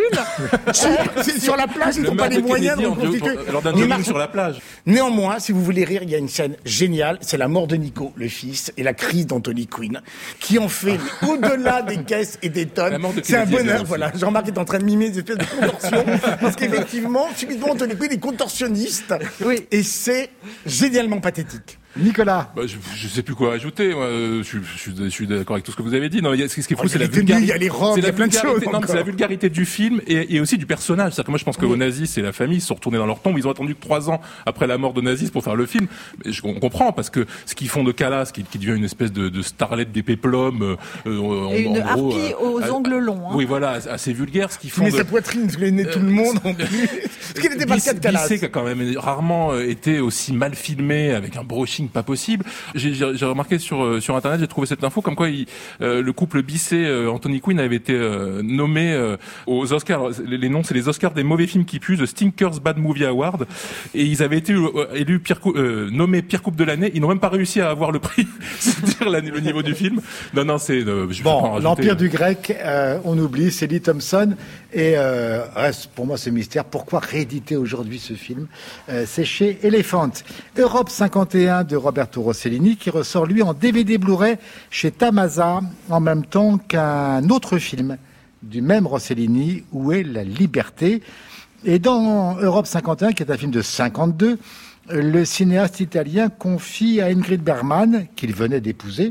Sur la plage, ils n'ont pas les moyens de reconstituer. Sur la plage. Néanmoins, si vous voulez rire, il y a une scène géniale, c'est la mort de Nico, le fils, et la crise d'Anthony Quinn, qui en fait au-delà des caisses et des tonnes. C'est un bonheur, voilà. Jean-Marc est en train de mimer des espèces de contorsions, parce qu'effectivement, subitement, Anthony Quinn est contorsionniste, et c'est génialement pathétique. Nicolas. Je sais plus quoi ajouter. Moi, je suis d'accord avec tout ce que vous avez dit. Non, ce qui est fou, c'est la vulgarité. Il y a les robes, il y a plein de choses. Non, c'est la vulgarité du film et aussi du personnage. C'est-à-dire que moi, je pense qu'aux nazis, c'est la famille, ils se sont retournés dans leur tombe. Ils ont attendu que 3 ans après la mort de Nazis pour faire le film. Mais on comprend parce que ce qu'ils font de Callas, qui devient une espèce de starlette des péplums, et une harpie aux ongles longs. Oui, voilà, assez vulgaire. Ce qu'ils font. Mais sa poitrine, parce qu'il est né tout le monde. Ce qui n'était pas le cas de Callas. Bisset qui a quand même rarement été aussi mal filmé avec un brushing film pas possible. J'ai remarqué sur internet, j'ai trouvé cette info comme quoi le couple Bisset Anthony Quinn avait été nommé aux Oscars. Alors, les noms, c'est les Oscars des mauvais films qui puent, The Stinkers Bad Movie Award, et ils avaient été élus nommés pire couple de l'année. Ils n'ont même pas réussi à avoir le prix, c'est dire le niveau du film. Non, c'est bon. L'Empire du grec, on oublie, c'est Lee Thompson, et reste pour moi ce mystère. Pourquoi rééditer aujourd'hui ce film? C'est chez Elephant. Europe 51 de Roberto Rossellini qui ressort lui en DVD Blu-ray chez Tamasa en même temps qu'un autre film du même Rossellini, Où est la liberté? Et dans Europe 51, qui est un film de 52, le cinéaste italien confie à Ingrid Bergman, qu'il venait d'épouser,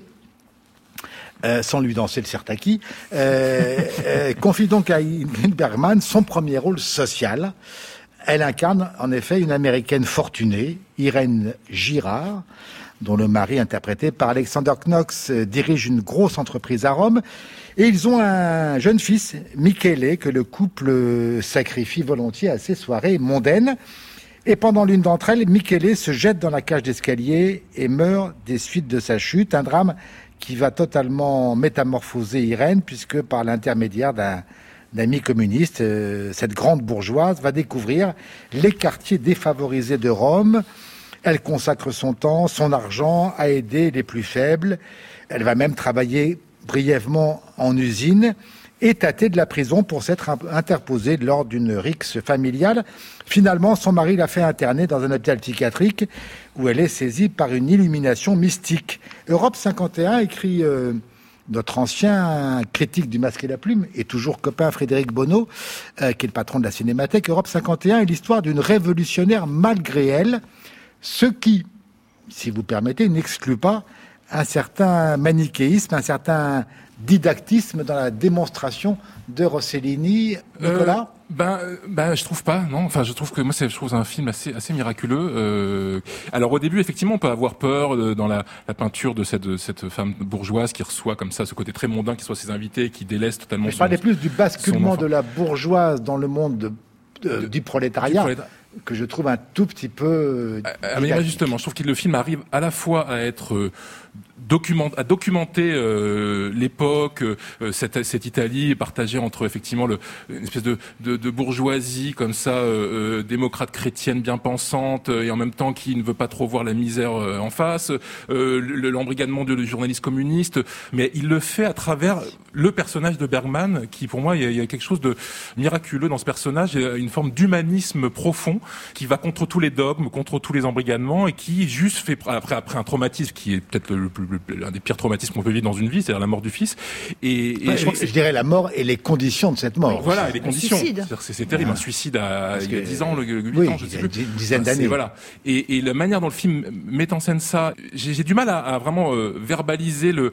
sans lui danser le sertaki, confie donc à Ingrid Bergman son premier rôle social. Elle incarne en effet une Américaine fortunée, Irène Girard, dont le mari, interprété par Alexander Knox, dirige une grosse entreprise à Rome. Et ils ont un jeune fils, Michele, que le couple sacrifie volontiers à ses soirées mondaines. Et pendant l'une d'entre elles, Michele se jette dans la cage d'escalier et meurt des suites de sa chute. Un drame qui va totalement métamorphoser Irène, puisque par l'intermédiaire d'un ami communiste, cette grande bourgeoise va découvrir les quartiers défavorisés de Rome. Elle consacre son temps, son argent à aider les plus faibles. Elle va même travailler brièvement en usine et tâter de la prison pour s'être interposée lors d'une rixe familiale. Finalement, son mari l'a fait interner dans un hôpital psychiatrique où elle est saisie par une illumination mystique. Europe 51 écrit notre ancien critique du Masque et la Plume et toujours copain Frédéric Bonneau, qui est le patron de la Cinémathèque. Europe 51 est l'histoire d'une révolutionnaire malgré elle, ce qui, si vous permettez, n'exclut pas un certain manichéisme, un certain didactisme dans la démonstration de Rossellini. Nicolas? Je trouve pas, non. Enfin, je trouve que je trouve un film assez miraculeux. Alors au début, effectivement, on peut avoir peur dans la peinture de cette femme bourgeoise qui reçoit comme ça ce côté très mondain, qui reçoit ses invités, qui délaisse totalement. Je parlais plus du basculement de la bourgeoise dans le monde du prolétariat. Que je trouve un tout petit peu mais justement, je trouve que le film arrive à la fois à être à documenter l'époque, cette Italie partagée entre effectivement une espèce de bourgeoisie comme ça, démocrate chrétienne bien pensante, et en même temps qui ne veut pas trop voir la misère en face, l'embrigadement de journalistes communistes, mais il le fait à travers le personnage de Bergman, qui pour moi il y a quelque chose de miraculeux dans ce personnage, une forme d'humanisme profond qui va contre tous les dogmes, contre tous les embrigadements, et qui juste fait après un traumatisme qui est peut-être l'un des pires traumatismes qu'on peut vivre dans une vie, c'est-à-dire la mort du fils. Et je dirais la mort et les conditions de cette mort. Voilà, et les conditions. C'est terrible, un suicide il y a 10 ans, 8 ans, je sais plus. Une dizaine d'années. Voilà. Et la manière dont le film met en scène ça, j'ai du mal à vraiment verbaliser le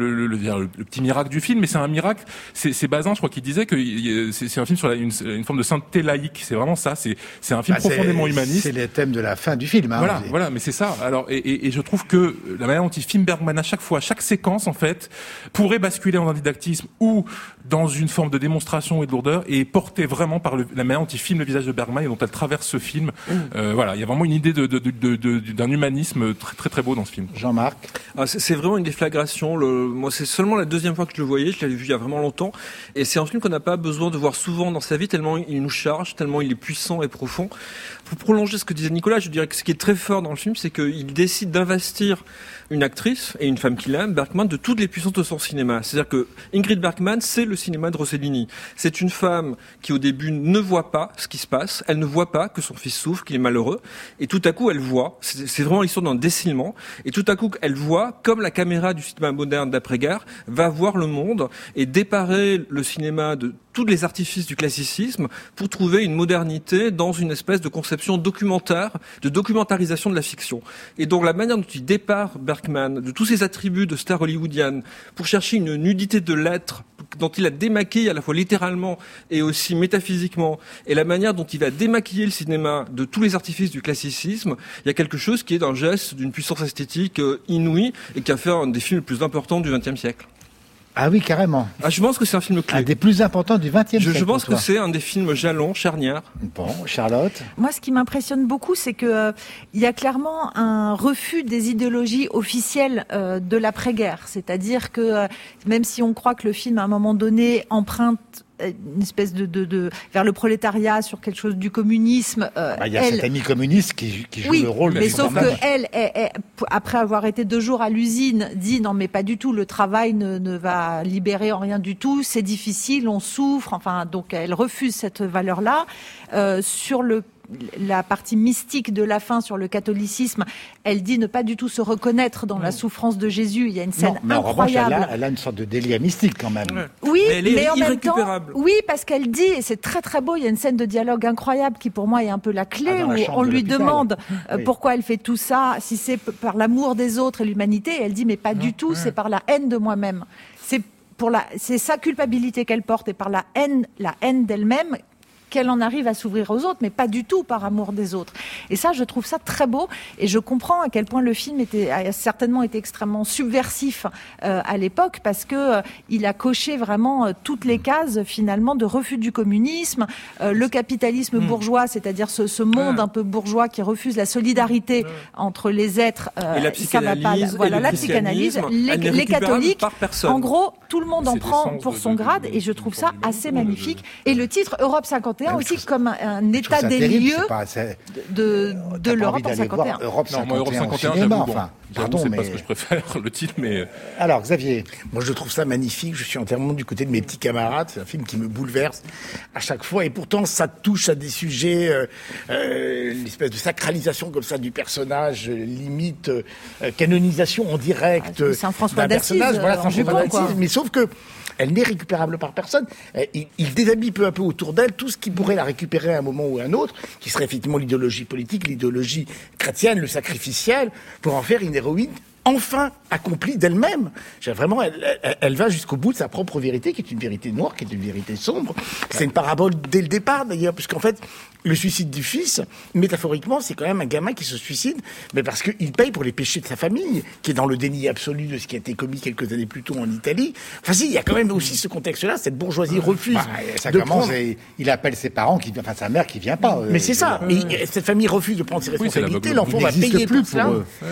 petit miracle du film, mais c'est un miracle. C'est Bazin, je crois, qui disait que c'est un film sur une forme de sainteté laïque. C'est vraiment ça. C'est un film profondément humaniste. C'est le thème de la fin du film. Voilà, mais c'est ça. Alors, et je trouve que la manière dont il filme Bergman à chaque fois, chaque séquence en fait, pourrait basculer dans un didactisme ou dans une forme de démonstration et de lourdeur, et porter vraiment par la manière dont il filme le visage de Bergman et dont elle traverse ce film. Voilà, il y a vraiment une idée d'un humanisme très très très beau dans ce film. Jean-Marc. C'est vraiment une déflagration. Moi, c'est seulement la deuxième fois que je le voyais. Je l'avais vu il y a vraiment longtemps. Et c'est un film qu'on n'a pas besoin de voir souvent dans sa vie, tellement il nous charge, tellement il est puissant et profond. Pour prolonger ce que disait Nicolas, je dirais que ce qui est très fort dans le film, c'est qu'il décide d'investir une actrice et une femme qu'il aime, Bergman, de toutes les puissances de son cinéma. C'est-à-dire que Ingrid Bergman, c'est le cinéma de Rossellini. C'est une femme qui, au début, ne voit pas ce qui se passe. Elle ne voit pas que son fils souffre, qu'il est malheureux. Et tout à coup, elle voit. C'est vraiment l'histoire d'un décilement. Et tout à coup, elle voit, comme la caméra du cinéma moderne d'après-guerre, va voir le monde et déparer le cinéma de tous les artifices du classicisme pour trouver une modernité dans une espèce de conception documentaire, de documentarisation de la fiction. Et donc la manière dont il départ Bergman de tous ses attributs de star hollywoodienne pour chercher une nudité de l'être dont il a démaquillé à la fois littéralement et aussi métaphysiquement, et la manière dont il va démaquiller le cinéma de tous les artifices du classicisme, il y a quelque chose qui est d'un geste d'une puissance esthétique inouïe et qui a fait un des films les plus importants du XXe siècle. Ah oui, carrément. Ah, je pense que c'est un film clé. Un des plus importants du XXe siècle. Je pense que c'est un des films jalons, charnières. Bon, Charlotte. Moi, ce qui m'impressionne beaucoup, c'est que il y a clairement un refus des idéologies officielles de l'après-guerre. C'est-à-dire que même si on croit que le film, à un moment donné, emprunte une espèce de vers le prolétariat sur quelque chose du communisme. Il y a cette amie communiste qui joue le rôle. Mais sauf que elle, après avoir été 2 jours à l'usine, dit non mais pas du tout. Le travail ne va libérer en rien du tout. C'est difficile, on souffre. Enfin, donc elle refuse cette valeur-là. Sur la partie mystique de la fin sur le catholicisme, elle dit ne pas du tout se reconnaître dans la souffrance de Jésus. Il y a une scène incroyable. En revanche, elle a une sorte de délire mystique quand même. Oui, mais en même temps, irrécupérable. oui, parce qu'elle dit, et c'est très très beau, il y a une scène de dialogue incroyable qui pour moi est un peu la clé, où on lui demande pourquoi elle fait tout ça, si c'est par l'amour des autres et l'humanité, et elle dit mais pas du tout, c'est par la haine de moi-même. C'est sa culpabilité qu'elle porte, et par la haine d'elle-même qu'elle en arrive à s'ouvrir aux autres, mais pas du tout par amour des autres. Et ça, je trouve ça très beau, et je comprends à quel point le film a certainement été extrêmement subversif à l'époque, parce que il a coché vraiment toutes les cases finalement de refus du communisme, le capitalisme bourgeois, c'est-à-dire ce monde un peu bourgeois qui refuse la solidarité entre les êtres. Et la psychanalyse, la psychanalyse, les catholiques. En gros, tout le monde en prend pour son grade, et je trouve ça assez magnifique. Et le titre Europe 51 aussi comme un état des lieux de l'Europe en 51. Europe 51, j'avoue, c'est pas ce que je préfère, le titre, mais... Alors, Xavier. Moi, je trouve ça magnifique. Je suis entièrement du côté de mes petits camarades. C'est un film qui me bouleverse à chaque fois. Et pourtant, ça touche à des sujets, l'espèce de sacralisation comme ça du personnage, limite canonisation en direct c'est un François d'un d'Assise, personnage. Voilà, c'est un François jupon, d'Assise. Mais sauf que elle n'est récupérable par personne. Il déshabille peu à peu autour d'elle tout ce qui pourrait la récupérer à un moment ou à un autre, qui serait effectivement l'idéologie politique, l'idéologie chrétienne, le sacrificiel, pour en faire une héroïne enfin accomplie d'elle-même. Vraiment, elle va jusqu'au bout de sa propre vérité, qui est une vérité noire, qui est une vérité sombre. C'est une parabole dès le départ, d'ailleurs, puisqu'en fait, le suicide du fils, métaphoriquement, c'est quand même un gamin qui se suicide, mais parce qu'il paye pour les péchés de sa famille, qui est dans le déni absolu de ce qui a été commis quelques années plus tôt en Italie. Enfin si, il y a quand même aussi ce contexte-là, cette bourgeoisie refuse de prendre... Il appelle ses parents, sa mère qui vient pas. Mais c'est ça. Et cette famille refuse de prendre ses responsabilités, l'enfant va payer plus pour cela.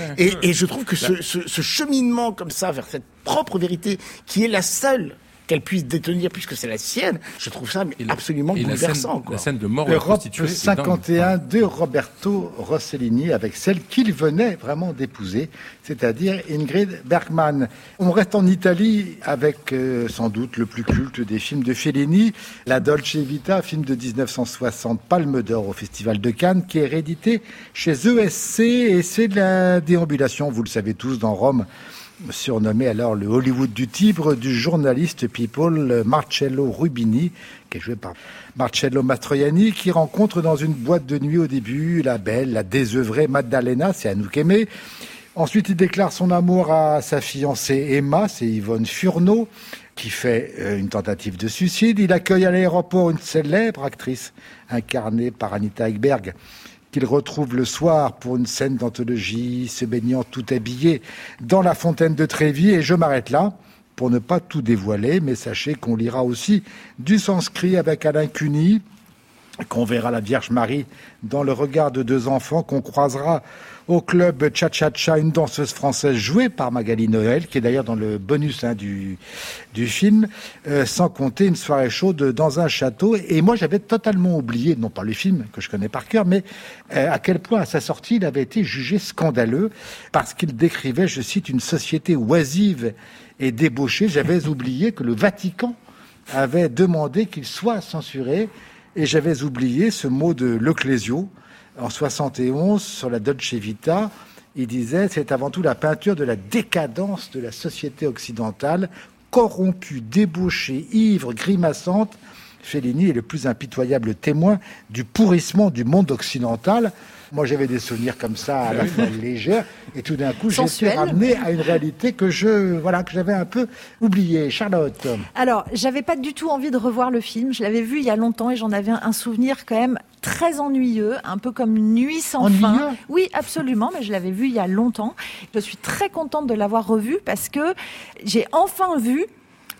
Et je trouve que ce cheminement comme ça vers cette propre vérité, qui est la seule qu'elle puisse détenir puisque c'est la sienne, je trouve ça absolument bouleversant. La scène de mort Europe prostituée, 51 de Roberto Rossellini, avec celle qu'il venait vraiment d'épouser, c'est-à-dire Ingrid Bergman. On reste en Italie avec sans doute le plus culte des films de Fellini, La Dolce Vita, film de 1960, Palme d'Or au Festival de Cannes, qui est réédité chez ESC, et c'est de la déambulation, vous le savez tous, dans Rome, surnommé alors le Hollywood du Tibre, du journaliste People Marcello Rubini, qui est joué par Marcello Mastroianni, qui rencontre dans une boîte de nuit au début la belle, la désœuvrée Maddalena, c'est Anouk Aimé. Ensuite, il déclare son amour à sa fiancée Emma, c'est Yvonne Furneaux, qui fait une tentative de suicide. Il accueille à l'aéroport une célèbre actrice incarnée par Anita Ekberg, qu'il retrouve le soir pour une scène d'anthologie, se baignant tout habillé dans la fontaine de Trévi. Et je m'arrête là pour ne pas tout dévoiler, mais sachez qu'on lira aussi du Sanskrit avec Alain Cuny, qu'on verra la Vierge Marie dans le regard de 2 enfants, qu'on croisera au club Cha-Cha-Cha, une danseuse française jouée par Magali Noël, qui est d'ailleurs dans le bonus du film, sans compter une soirée chaude dans un château. Et moi, j'avais totalement oublié, non pas le film, que je connais par cœur, mais à quel point, à sa sortie, il avait été jugé scandaleux, parce qu'il décrivait, je cite, une société oisive et débauchée. J'avais oublié que le Vatican avait demandé qu'il soit censuré, et j'avais oublié ce mot de Leclésio, en 71, sur la Dolce Vita. Il disait, c'est avant tout la peinture de la décadence de la société occidentale, corrompue, débauchée, ivre, grimaçante. Fellini est le plus impitoyable témoin du pourrissement du monde occidental. Moi, j'avais des souvenirs comme ça, à la fois légers, et tout d'un coup, j'ai été ramené à une réalité que j'avais un peu oubliée. Charlotte. Alors, j'avais pas du tout envie de revoir le film. Je l'avais vu il y a longtemps et j'en avais un souvenir quand même très ennuyeux, un peu comme une nuit sans fin. Oui, absolument, mais je l'avais vu il y a longtemps. Je suis très contente de l'avoir revu parce que j'ai enfin vu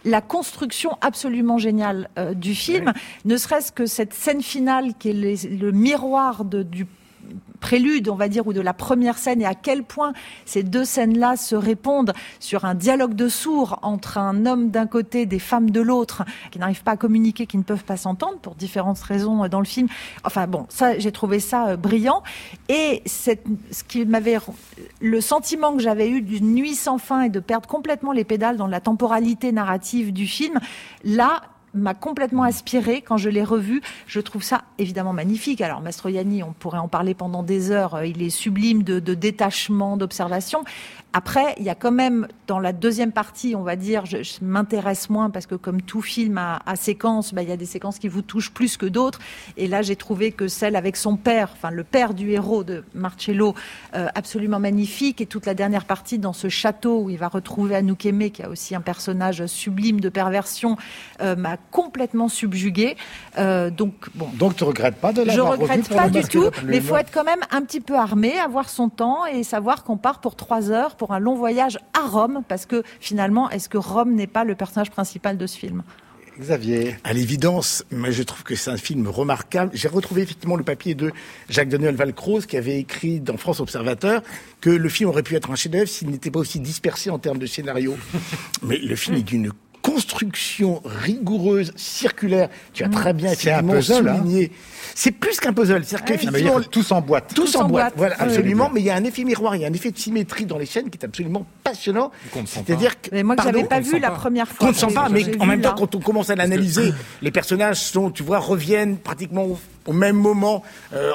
la construction absolument géniale du film, ne serait-ce que cette scène finale qui est le miroir du prélude, on va dire, ou de la première scène, et à quel point ces deux scènes-là se répondent sur un dialogue de sourds entre un homme d'un côté, des femmes de l'autre, qui n'arrivent pas à communiquer, qui ne peuvent pas s'entendre pour différentes raisons dans le film. Enfin bon, ça, j'ai trouvé ça brillant. Et le sentiment que j'avais eu d'une nuit sans fin et de perdre complètement les pédales dans la temporalité narrative du film, là, m'a complètement aspiré quand je l'ai revu. Je trouve ça évidemment magnifique. Alors Mastroianni, on pourrait en parler pendant des heures. Il est sublime de détachement, d'observation. Après, il y a quand même, dans la deuxième partie, on va dire, je m'intéresse moins parce que comme tout film à séquence, il y a des séquences qui vous touchent plus que d'autres. Et là, j'ai trouvé que celle avec son père, enfin le père du héros de Marcello, absolument magnifique. Et toute la dernière partie dans ce château où il va retrouver Anouk Aimée, qui a aussi un personnage sublime de perversion, m'a complètement subjuguée. Donc tu regrettes pas de l'avoir revu? Je regrette pas du tout, mais il faut être quand même un petit peu armé, avoir son temps et savoir qu'on part pour 3 heures pour un long voyage à Rome, parce que finalement, est-ce que Rome n'est pas le personnage principal de ce film? Xavier. À l'évidence, mais je trouve que c'est un film remarquable. J'ai retrouvé effectivement le papier de Jacques-Daniel Valcroze qui avait écrit dans France Observateur que le film aurait pu être un chef-d'œuvre s'il n'était pas aussi dispersé en termes de scénario. Mais le film est d'une construction rigoureuse, circulaire. Tu as très bien effectivement souligné. C'est plus qu'un puzzle. C'est-à-dire qu'effectivement, tout s'emboîte. Tout s'emboîte. Voilà, absolument. Mais il y a un effet miroir, il y a un effet de symétrie dans les scènes qui est absolument passionnant. C'est-à-dire que. Mais moi, que j'avais pas vu la première fois. Qu'on ne sent pas, mais en même temps, quand on commence à l'analyser, les personnages reviennent pratiquement au même moment,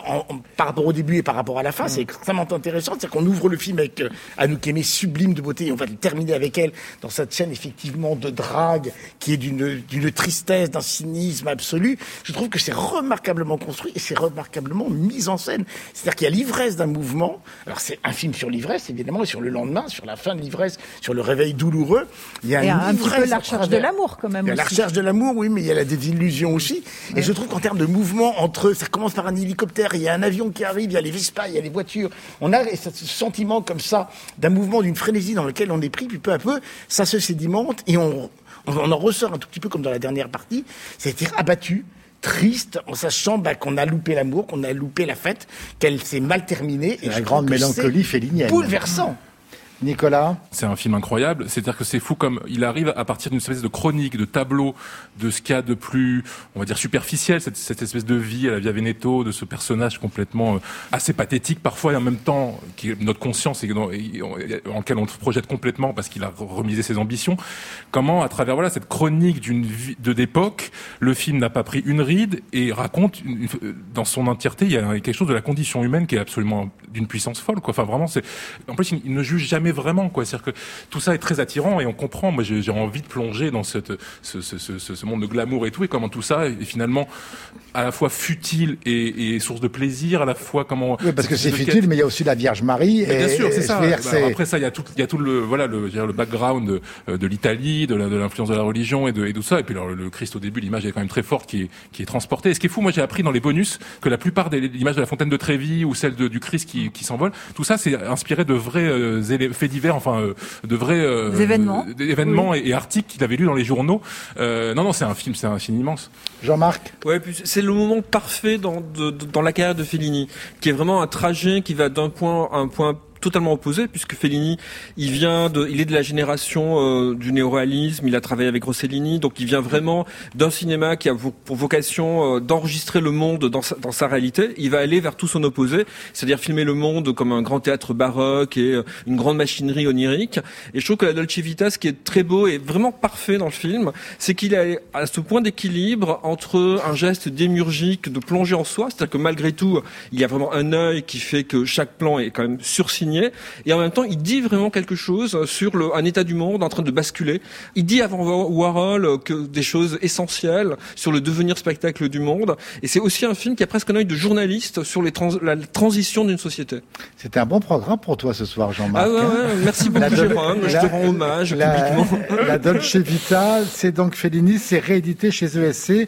par rapport au début et par rapport à la fin. C'est extrêmement intéressant. C'est-à-dire qu'on ouvre le film avec Anouk Aimée, sublime de beauté, et on va le terminer avec elle dans cette scène, effectivement, de drague, qui est d'une tristesse, d'un cynisme absolu. Je trouve que c'est remarquablement construit et c'est remarquablement mis en scène. C'est-à-dire qu'il y a l'ivresse d'un mouvement. Alors, c'est un film sur l'ivresse, évidemment, et sur le lendemain, sur la fin de l'ivresse, sur le réveil douloureux. Il y a un petit peu la recherche de l'amour, quand même. Il y a la recherche de l'amour, oui, mais il y a la désillusion aussi. Et je trouve qu'en termes de mouvement, ça commence par un hélicoptère, il y a un avion qui arrive, il y a les Vespa, il y a les voitures. On a ce sentiment comme ça d'un mouvement, d'une frénésie dans lequel on est pris, puis peu à peu, ça se sédimente et on en ressort un tout petit peu comme dans la dernière partie, c'est-à-dire abattu, triste, en sachant qu'on a loupé l'amour, qu'on a loupé la fête, qu'elle s'est mal terminée. Et la grande mélancolie félinienne. Bouleversant. Nicolas? C'est un film incroyable. C'est-à-dire que c'est fou comme il arrive à partir d'une espèce de chronique, de tableau, de ce qu'il y a de plus, on va dire, superficiel, cette espèce de vie à la Via Veneto, de ce personnage complètement assez pathétique parfois, et en même temps, qui est notre conscience et dans lequel on se projette complètement parce qu'il a remisé ses ambitions. Comment, à travers cette chronique d'une vie d'époque, le film n'a pas pris une ride et raconte dans son entièreté, il y a quelque chose de la condition humaine qui est absolument d'une puissance folle, quoi. Enfin, vraiment, en plus, il ne juge jamais vraiment, quoi. C'est-à-dire que tout ça est très attirant et on comprend. Moi, j'ai envie de plonger dans ce monde de glamour et tout, et comment tout ça est finalement à la fois futile et source de plaisir, à la fois comment. Oui, parce que c'est futile, mais il y a aussi la Vierge Marie. Bien sûr, c'est ça. Après ça, il y a tout le background de l'Italie, de l'influence de la religion et tout ça. Et puis le Christ au début, l'image est quand même très forte qui est transportée. Et ce qui est fou, moi, j'ai appris dans les bonus que la plupart des images de la fontaine de Trévi ou celle du Christ qui s'envole, tout ça, c'est inspiré de vrais faits divers, enfin de vrais événements et articles qu'il avait lus dans les journaux. Non, c'est un film immense. Jean-Marc. Ouais, puis c'est le moment parfait dans la carrière de Fellini, qui est vraiment un trajet qui va d'un point à un point totalement opposé, puisque Fellini, il est de la génération du néoréalisme, il a travaillé avec Rossellini, donc il vient vraiment d'un cinéma qui a pour vocation d'enregistrer le monde dans sa réalité. Il va aller vers tout son opposé, c'est-à-dire filmer le monde comme un grand théâtre baroque et une grande machinerie onirique. Et je trouve que la Dolce Vita, ce qui est très beau et vraiment parfait dans le film, c'est qu'il est à ce point d'équilibre entre un geste démiurgique de plonger en soi, c'est-à-dire que malgré tout, il y a vraiment un œil qui fait que chaque plan est quand même sursigné. Et en même temps, il dit vraiment quelque chose sur un état du monde en train de basculer. Il dit avant Warhol que des choses essentielles sur le devenir spectacle du monde. Et c'est aussi un film qui a presque un œil de journaliste sur la transition d'une société. C'était un bon programme pour toi ce soir, Jean-Marc. Ah ouais, merci beaucoup, Jérôme. Je te rends hommage publiquement. La Dolce Vita, c'est donc Fellini, c'est réédité chez ESC.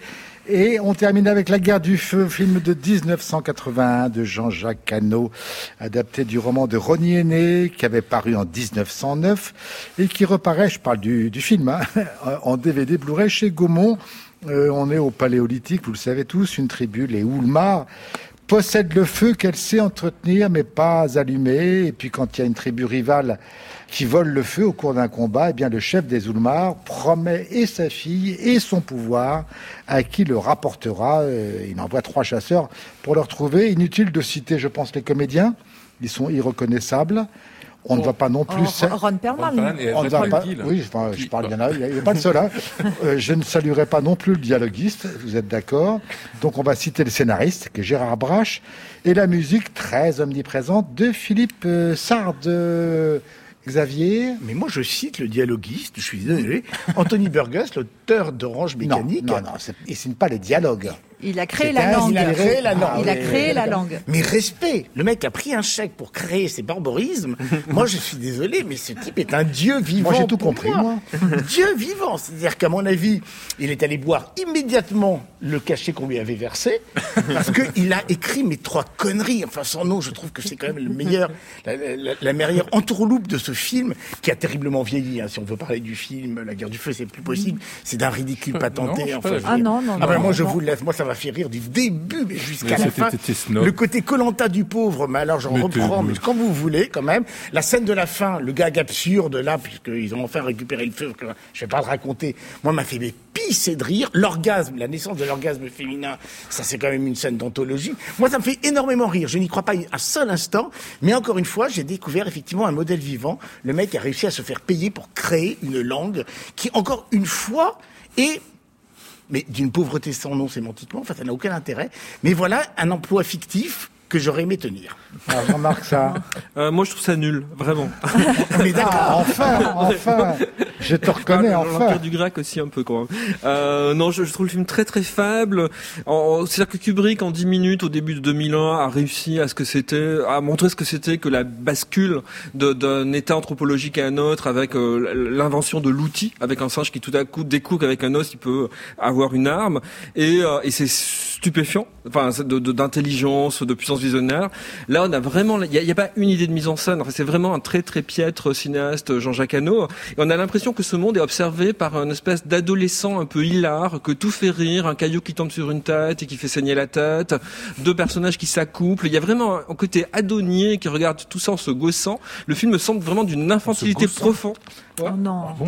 Et on termine avec La Guerre du Feu, film de 1981 de Jean-Jacques Hano, adapté du roman de Ronnie Henné, qui avait paru en 1909 et qui reparaît, je parle du film, en DVD Blu-ray chez Gaumont. On est au Paléolithique, vous le savez tous, une tribu, les Oulmars, possède le feu qu'elle sait entretenir mais pas allumer. Et puis quand il y a une tribu rivale qui vole le feu au cours d'un combat, eh bien le chef des Oulmars promet et sa fille et son pouvoir à qui le rapportera. Il envoie 3 chasseurs pour le retrouver. Inutile de citer, je pense, les comédiens. Ils sont irreconnaissables. On ne va pas non plus... Ron Perlman. On ne va pas... Oui, je parle bien là. Il n'y a pas de cela. Je ne saluerai pas non plus le dialoguiste. Vous êtes d'accord? Donc on va citer le scénariste, qui est Gérard Brache, et la musique très omniprésente de Philippe Sard. Xavier. Mais moi, je cite le dialoguiste, je suis désolé, Anthony Burgess, l'auteur d'Orange Mécanique. Non, il ne signe pas les dialogues. Il a créé la langue. Il a créé la langue. Mais respect, le mec a pris un chèque pour créer ses barbarismes. Moi, je suis désolé, mais ce type est un dieu vivant. Moi, j'ai tout compris, moi. Dieu vivant. C'est-à-dire qu'à mon avis, il est allé boire immédiatement le cachet qu'on lui avait versé, parce qu'il a écrit mes 3 conneries. Enfin, son nom, je trouve que c'est quand même le meilleur, la meilleure entourloupe de ce film, qui a terriblement vieilli. Si on veut parler du film, La Guerre du Feu, c'est plus possible. C'est d'un ridicule patenté. Non. Moi, je vous le laisse. Moi, ça va faire rire du début mais jusqu'à la fin. Le côté Koh-Lanta du pauvre, mais alors j'en reprends, mais quand vous voulez quand même. La scène de la fin, le gag absurde là, puisqu'ils ont enfin récupéré le feu, je vais pas le raconter, moi m'a fait pisser de rire. L'orgasme, la naissance de l'orgasme féminin, ça c'est quand même une scène d'anthologie. Moi ça me fait énormément rire, je n'y crois pas un seul instant, mais encore une fois, j'ai découvert effectivement un modèle vivant. Le mec a réussi à se faire payer pour créer une langue qui, encore une fois, est mais d'une pauvreté sans nom sémantiquement, enfin ça n'a aucun intérêt. Mais voilà un emploi fictif que j'aurais aimé tenir. Alors Jean-Marc, ça... moi je trouve ça nul, vraiment. Mais d'accord. Enfin, je te reconnais, enfin. L'Empire du grec aussi un peu quand même. Non, je trouve le film très très faible. C'est-à-dire que Kubrick en 10 minutes au début de 2001 a réussi à montrer ce que c'était que la bascule d'un état anthropologique à un autre avec l'invention de l'outil, avec un singe qui tout à coup découvre qu'avec un os il peut avoir une arme et c'est stupéfiant, enfin d'intelligence, de puissance visionnaire. Là, on a vraiment, il y a pas une idée de mise en scène. Enfin, c'est vraiment un très très piètre cinéaste, Jean-Jacques Hano. Et on a l'impression que ce monde est observé par une espèce d'adolescent un peu hilar, que tout fait rire, un caillou qui tombe sur une tête et qui fait saigner la tête, 2 personnages qui s'accouplent. Il y a vraiment un côté adonier qui regarde tout ça en se gaussant. Le film me semble vraiment d'une infantilité profonde. Oh non. Bon,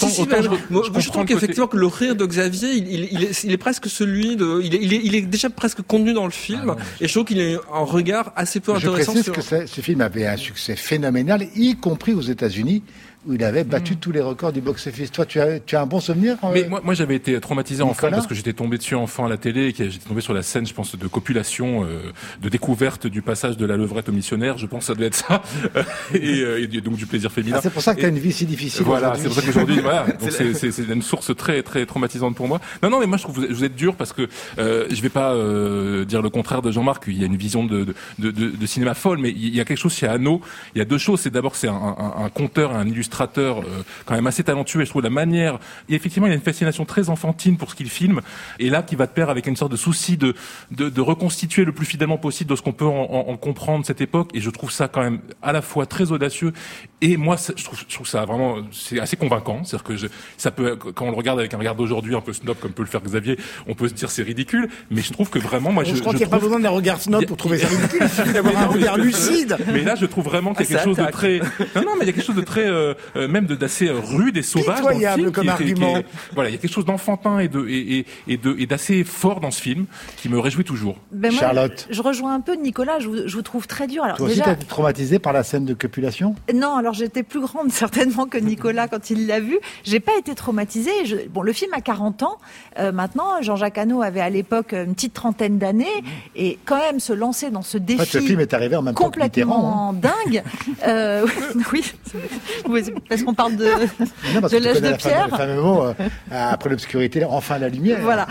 je trouve qu'effectivement que le rire de Xavier, il est presque celui de, il est déjà presque contenu dans le film, et je trouve qu'il a un regard assez peu intéressant. Je précise que ce film avait un succès phénoménal, y compris aux États-Unis, où il avait battu tous les records du box-office. Toi, tu as un bon souvenir? Mais moi, j'avais été traumatisé enfant parce que j'étais tombé dessus enfant à la télé et j'étais tombé sur la scène, je pense, de copulation, de découverte du passage de la levrette au missionnaire. Je pense que ça devait être ça. et donc du plaisir féminin. C'est pour ça que tu as une vie si difficile. Voilà, c'est pour ça qu'aujourd'hui, voilà. Donc c'est une source très, très traumatisante pour moi. Non, mais moi, je trouve que vous êtes dur parce que, je vais pas, dire le contraire de Jean-Marc. Il y a une vision de cinéma folle, mais il y a quelque chose chez Hano. Il y a 2 choses. C'est d'abord, c'est un conteur, un illustrateur quand même assez talentueux, et je trouve la manière, et effectivement il y a une fascination très enfantine pour ce qu'il filme, et là qui va de pair avec une sorte de souci de reconstituer le plus fidèlement possible de ce qu'on peut en comprendre cette époque, et je trouve ça quand même à la fois très audacieux, et moi je trouve ça vraiment, c'est assez convaincant. C'est-à-dire que ça peut, quand on le regarde avec un regard d'aujourd'hui un peu snob comme peut le faire Xavier, on peut se dire c'est ridicule, mais je trouve que vraiment moi je crois qu'il n'y a pas besoin d'un regard snob pour trouver ça ridicule, il suffit d'avoir un regard lucide. Mais là je trouve vraiment qu'il y a quelque chose de très mais il y a quelque chose de très même d'assez rude et sauvage dans le film, comme argument. Voilà, il y a quelque chose d'enfantin et d'assez fort dans ce film qui me réjouit toujours. Moi, Charlotte, je rejoins un peu Nicolas, je vous trouve très dur. Alors, toi aussi, t'as été traumatisée par la scène de copulation? Non, alors j'étais plus grande certainement que Nicolas quand il l'a vu. J'ai pas été traumatisée. Le film a 40 ans. Maintenant, Jean-Jacques Hano avait à l'époque une petite trentaine d'années, et quand même se lancer dans ce défi. En fait, ce film est arrivé en même temps que Mitterrand, complètement dingue. Oui, parce qu'on parle de l'âge de pierre. Le fameux mot, après l'obscurité, enfin la lumière. Voilà.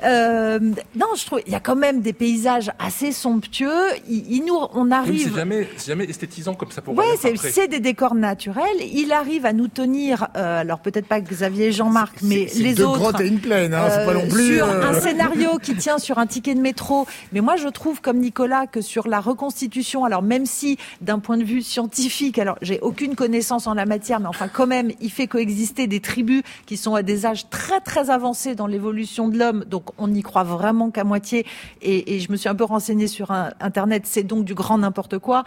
Non, je trouve il y a quand même des paysages assez somptueux. On arrive. Oui, c'est jamais esthétisant comme ça pour. Ouais, c'est des décors naturels. Il arrive à nous tenir. Alors peut-être pas Xavier et Jean-Marc, mais c'est les deux autres. grottes et une plaine, hein, c'est pas non plus. Sur un scénario qui tient sur un ticket de métro. Mais moi, je trouve comme Nicolas que sur la reconstitution, alors même si d'un point de vue scientifique, alors j'ai aucune connaissance en la matière, mais enfin quand même, il fait coexister des tribus qui sont à des âges très très avancés dans l'évolution de l'homme. Donc on n'y croit vraiment qu'à moitié. Et je me suis un peu renseignée sur Internet. C'est donc du grand n'importe quoi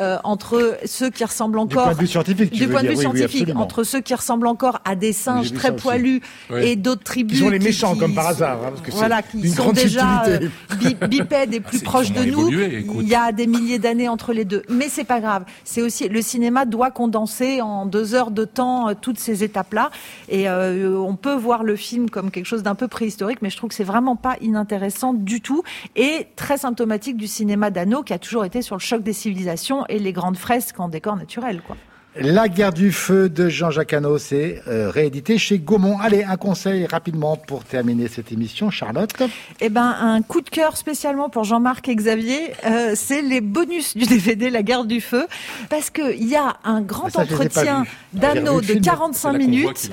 entre ceux qui ressemblent encore. Du point de vue scientifique, du point de vue scientifique, entre ceux qui ressemblent encore à des singes très poilus et d'autres tribus qui sont les méchants comme par hasard, hein, parce que voilà, qui sont déjà bipèdes et plus proches de nous. Il y a des milliers d'années entre les deux, mais c'est pas grave. C'est aussi le cinéma doit condenser en 2 heures de temps toutes ces étapes-là, et on peut voir le film comme quelque chose d'un peu préhistorique, mais je trouve que c'est vraiment pas inintéressant du tout et très symptomatique du cinéma d'Hano qui a toujours été sur le choc des civilisations et les grandes fresques en décor naturel, quoi. La guerre du feu de Jean-Jacques Hano, c'est réédité chez Gaumont. Allez, un conseil rapidement pour terminer cette émission, Charlotte. Eh ben, un coup de cœur spécialement pour Jean-Marc et Xavier, c'est les bonus du DVD La guerre du feu, parce que il y a un grand entretien d'Hano de 45 minutes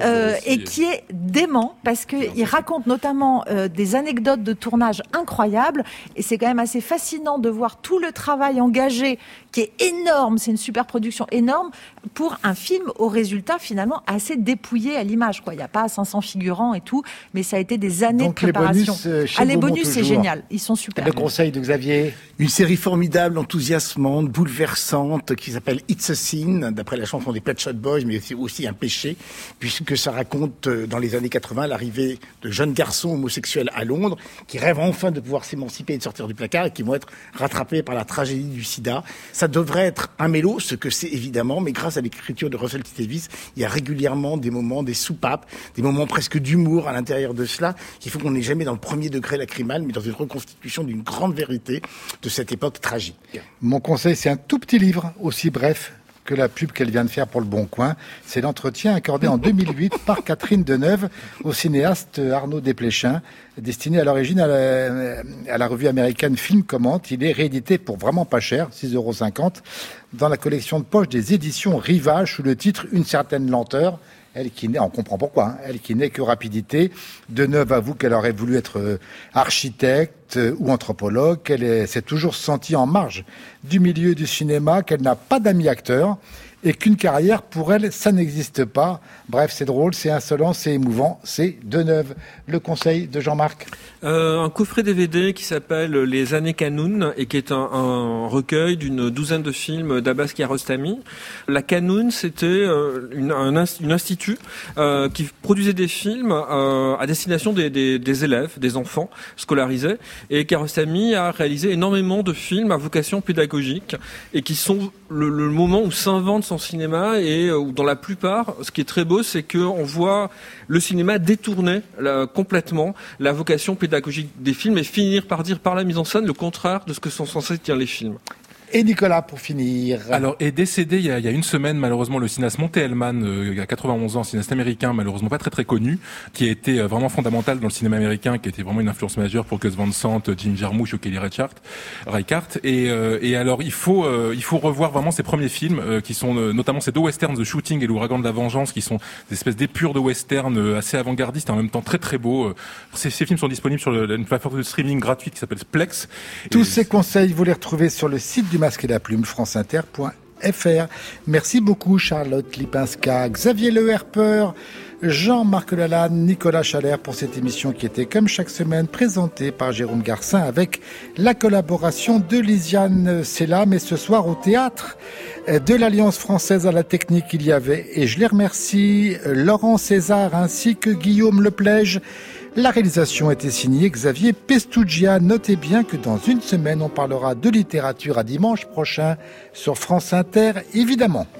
et qui est dément parce que il raconte notamment des anecdotes de tournage incroyables et c'est quand même assez fascinant de voir tout le travail engagé qui est énorme. C'est une super production énorme pour un film au résultat finalement assez dépouillé à l'image, quoi. Il n'y a pas 500 figurants et tout, mais ça a été des années de préparation. Les bonus, c'est génial. Ils sont super. Le conseil de Xavier. Une série formidable, enthousiasmante, bouleversante, qui s'appelle It's a Sin, d'après la chanson des Pet Shop Boys, mais c'est aussi un péché, puisque ça raconte, dans les années 80, l'arrivée de jeunes garçons homosexuels à Londres, qui rêvent enfin de pouvoir s'émanciper et de sortir du placard, et qui vont être rattrapés par la tragédie du sida. Ça devrait être un mélo, ce que c'est évidemment, mais grâce à l'écriture de Russell T. Davies, il y a régulièrement des moments, des soupapes, des moments presque d'humour à l'intérieur de cela, qui font qu'on n'est jamais dans le premier degré lacrymal, mais dans une reconstitution d'une grande vérité de cette époque tragique. Mon conseil, c'est un tout petit livre, aussi bref que la pub qu'elle vient de faire pour Le Bon Coin. C'est l'entretien accordé en 2008 par Catherine Deneuve au cinéaste Arnaud Desplechin, destiné à l'origine à la revue américaine Film Comment. Il est réédité pour vraiment pas cher, 6,50 € dans la collection de poche des éditions Rivage sous le titre Une certaine lenteur. Elle qui n'est, on comprend pourquoi, hein, elle qui n'est que rapidité. Deneuve avoue qu'elle aurait voulu être architecte ou anthropologue, qu'elle s'est toujours sentie en marge du milieu du cinéma, qu'elle n'a pas d'amis acteurs et qu'une carrière pour elle, ça n'existe pas. Bref, c'est drôle, c'est insolent, c'est émouvant, c'est Deneuve. Le conseil de Jean-Marc. Un coffret DVD qui s'appelle Les années Kanoun et qui est un recueil d'une douzaine de films d'Abbas Kiarostami. La Kanoun, c'était une institut qui produisait des films à destination des élèves, des enfants scolarisés. Et Kiarostami a réalisé énormément de films à vocation pédagogique et qui sont le moment où s'invente son cinéma et où dans la plupart, ce qui est très beau, c'est qu'on voit le cinéma détourner complètement la vocation pédagogique des films et finir par dire par la mise en scène le contraire de ce que sont censés dire les films. Et Nicolas, pour finir. Alors, est décédé il y a une semaine, malheureusement, le cinéaste Monte Hellman, il y a 91 ans, cinéaste américain, malheureusement pas très très connu, qui a été vraiment fondamental dans le cinéma américain, qui a été vraiment une influence majeure pour Gus Van Sant, Jim Jarmusch ou Kelly Reichardt. Et alors, il faut revoir vraiment ses premiers films, qui sont notamment ces deux westerns, The Shooting et l'Ouragan de la Vengeance, qui sont des espèces d'épures de westerns assez avant-gardistes et en même temps très très beaux. Ces films sont disponibles sur une plateforme de streaming gratuite qui s'appelle Plex. Tous ces conseils, vous les retrouvez sur le site du Masque et la Plume, franceinter.fr. Merci beaucoup Charlotte Lipinska, Xavier Le Herper, Jean-Marc Lalanne, Nicolas Chalère pour cette émission qui était comme chaque semaine présentée par Jérôme Garcin avec la collaboration de Lisiane Sella. Mais ce soir au théâtre de l'Alliance française à la technique il y avait, et je les remercie, Laurent César ainsi que Guillaume Leplège. La réalisation était signée Xavier Pestuggia. Notez bien que dans une semaine, on parlera de littérature à dimanche prochain sur France Inter, évidemment.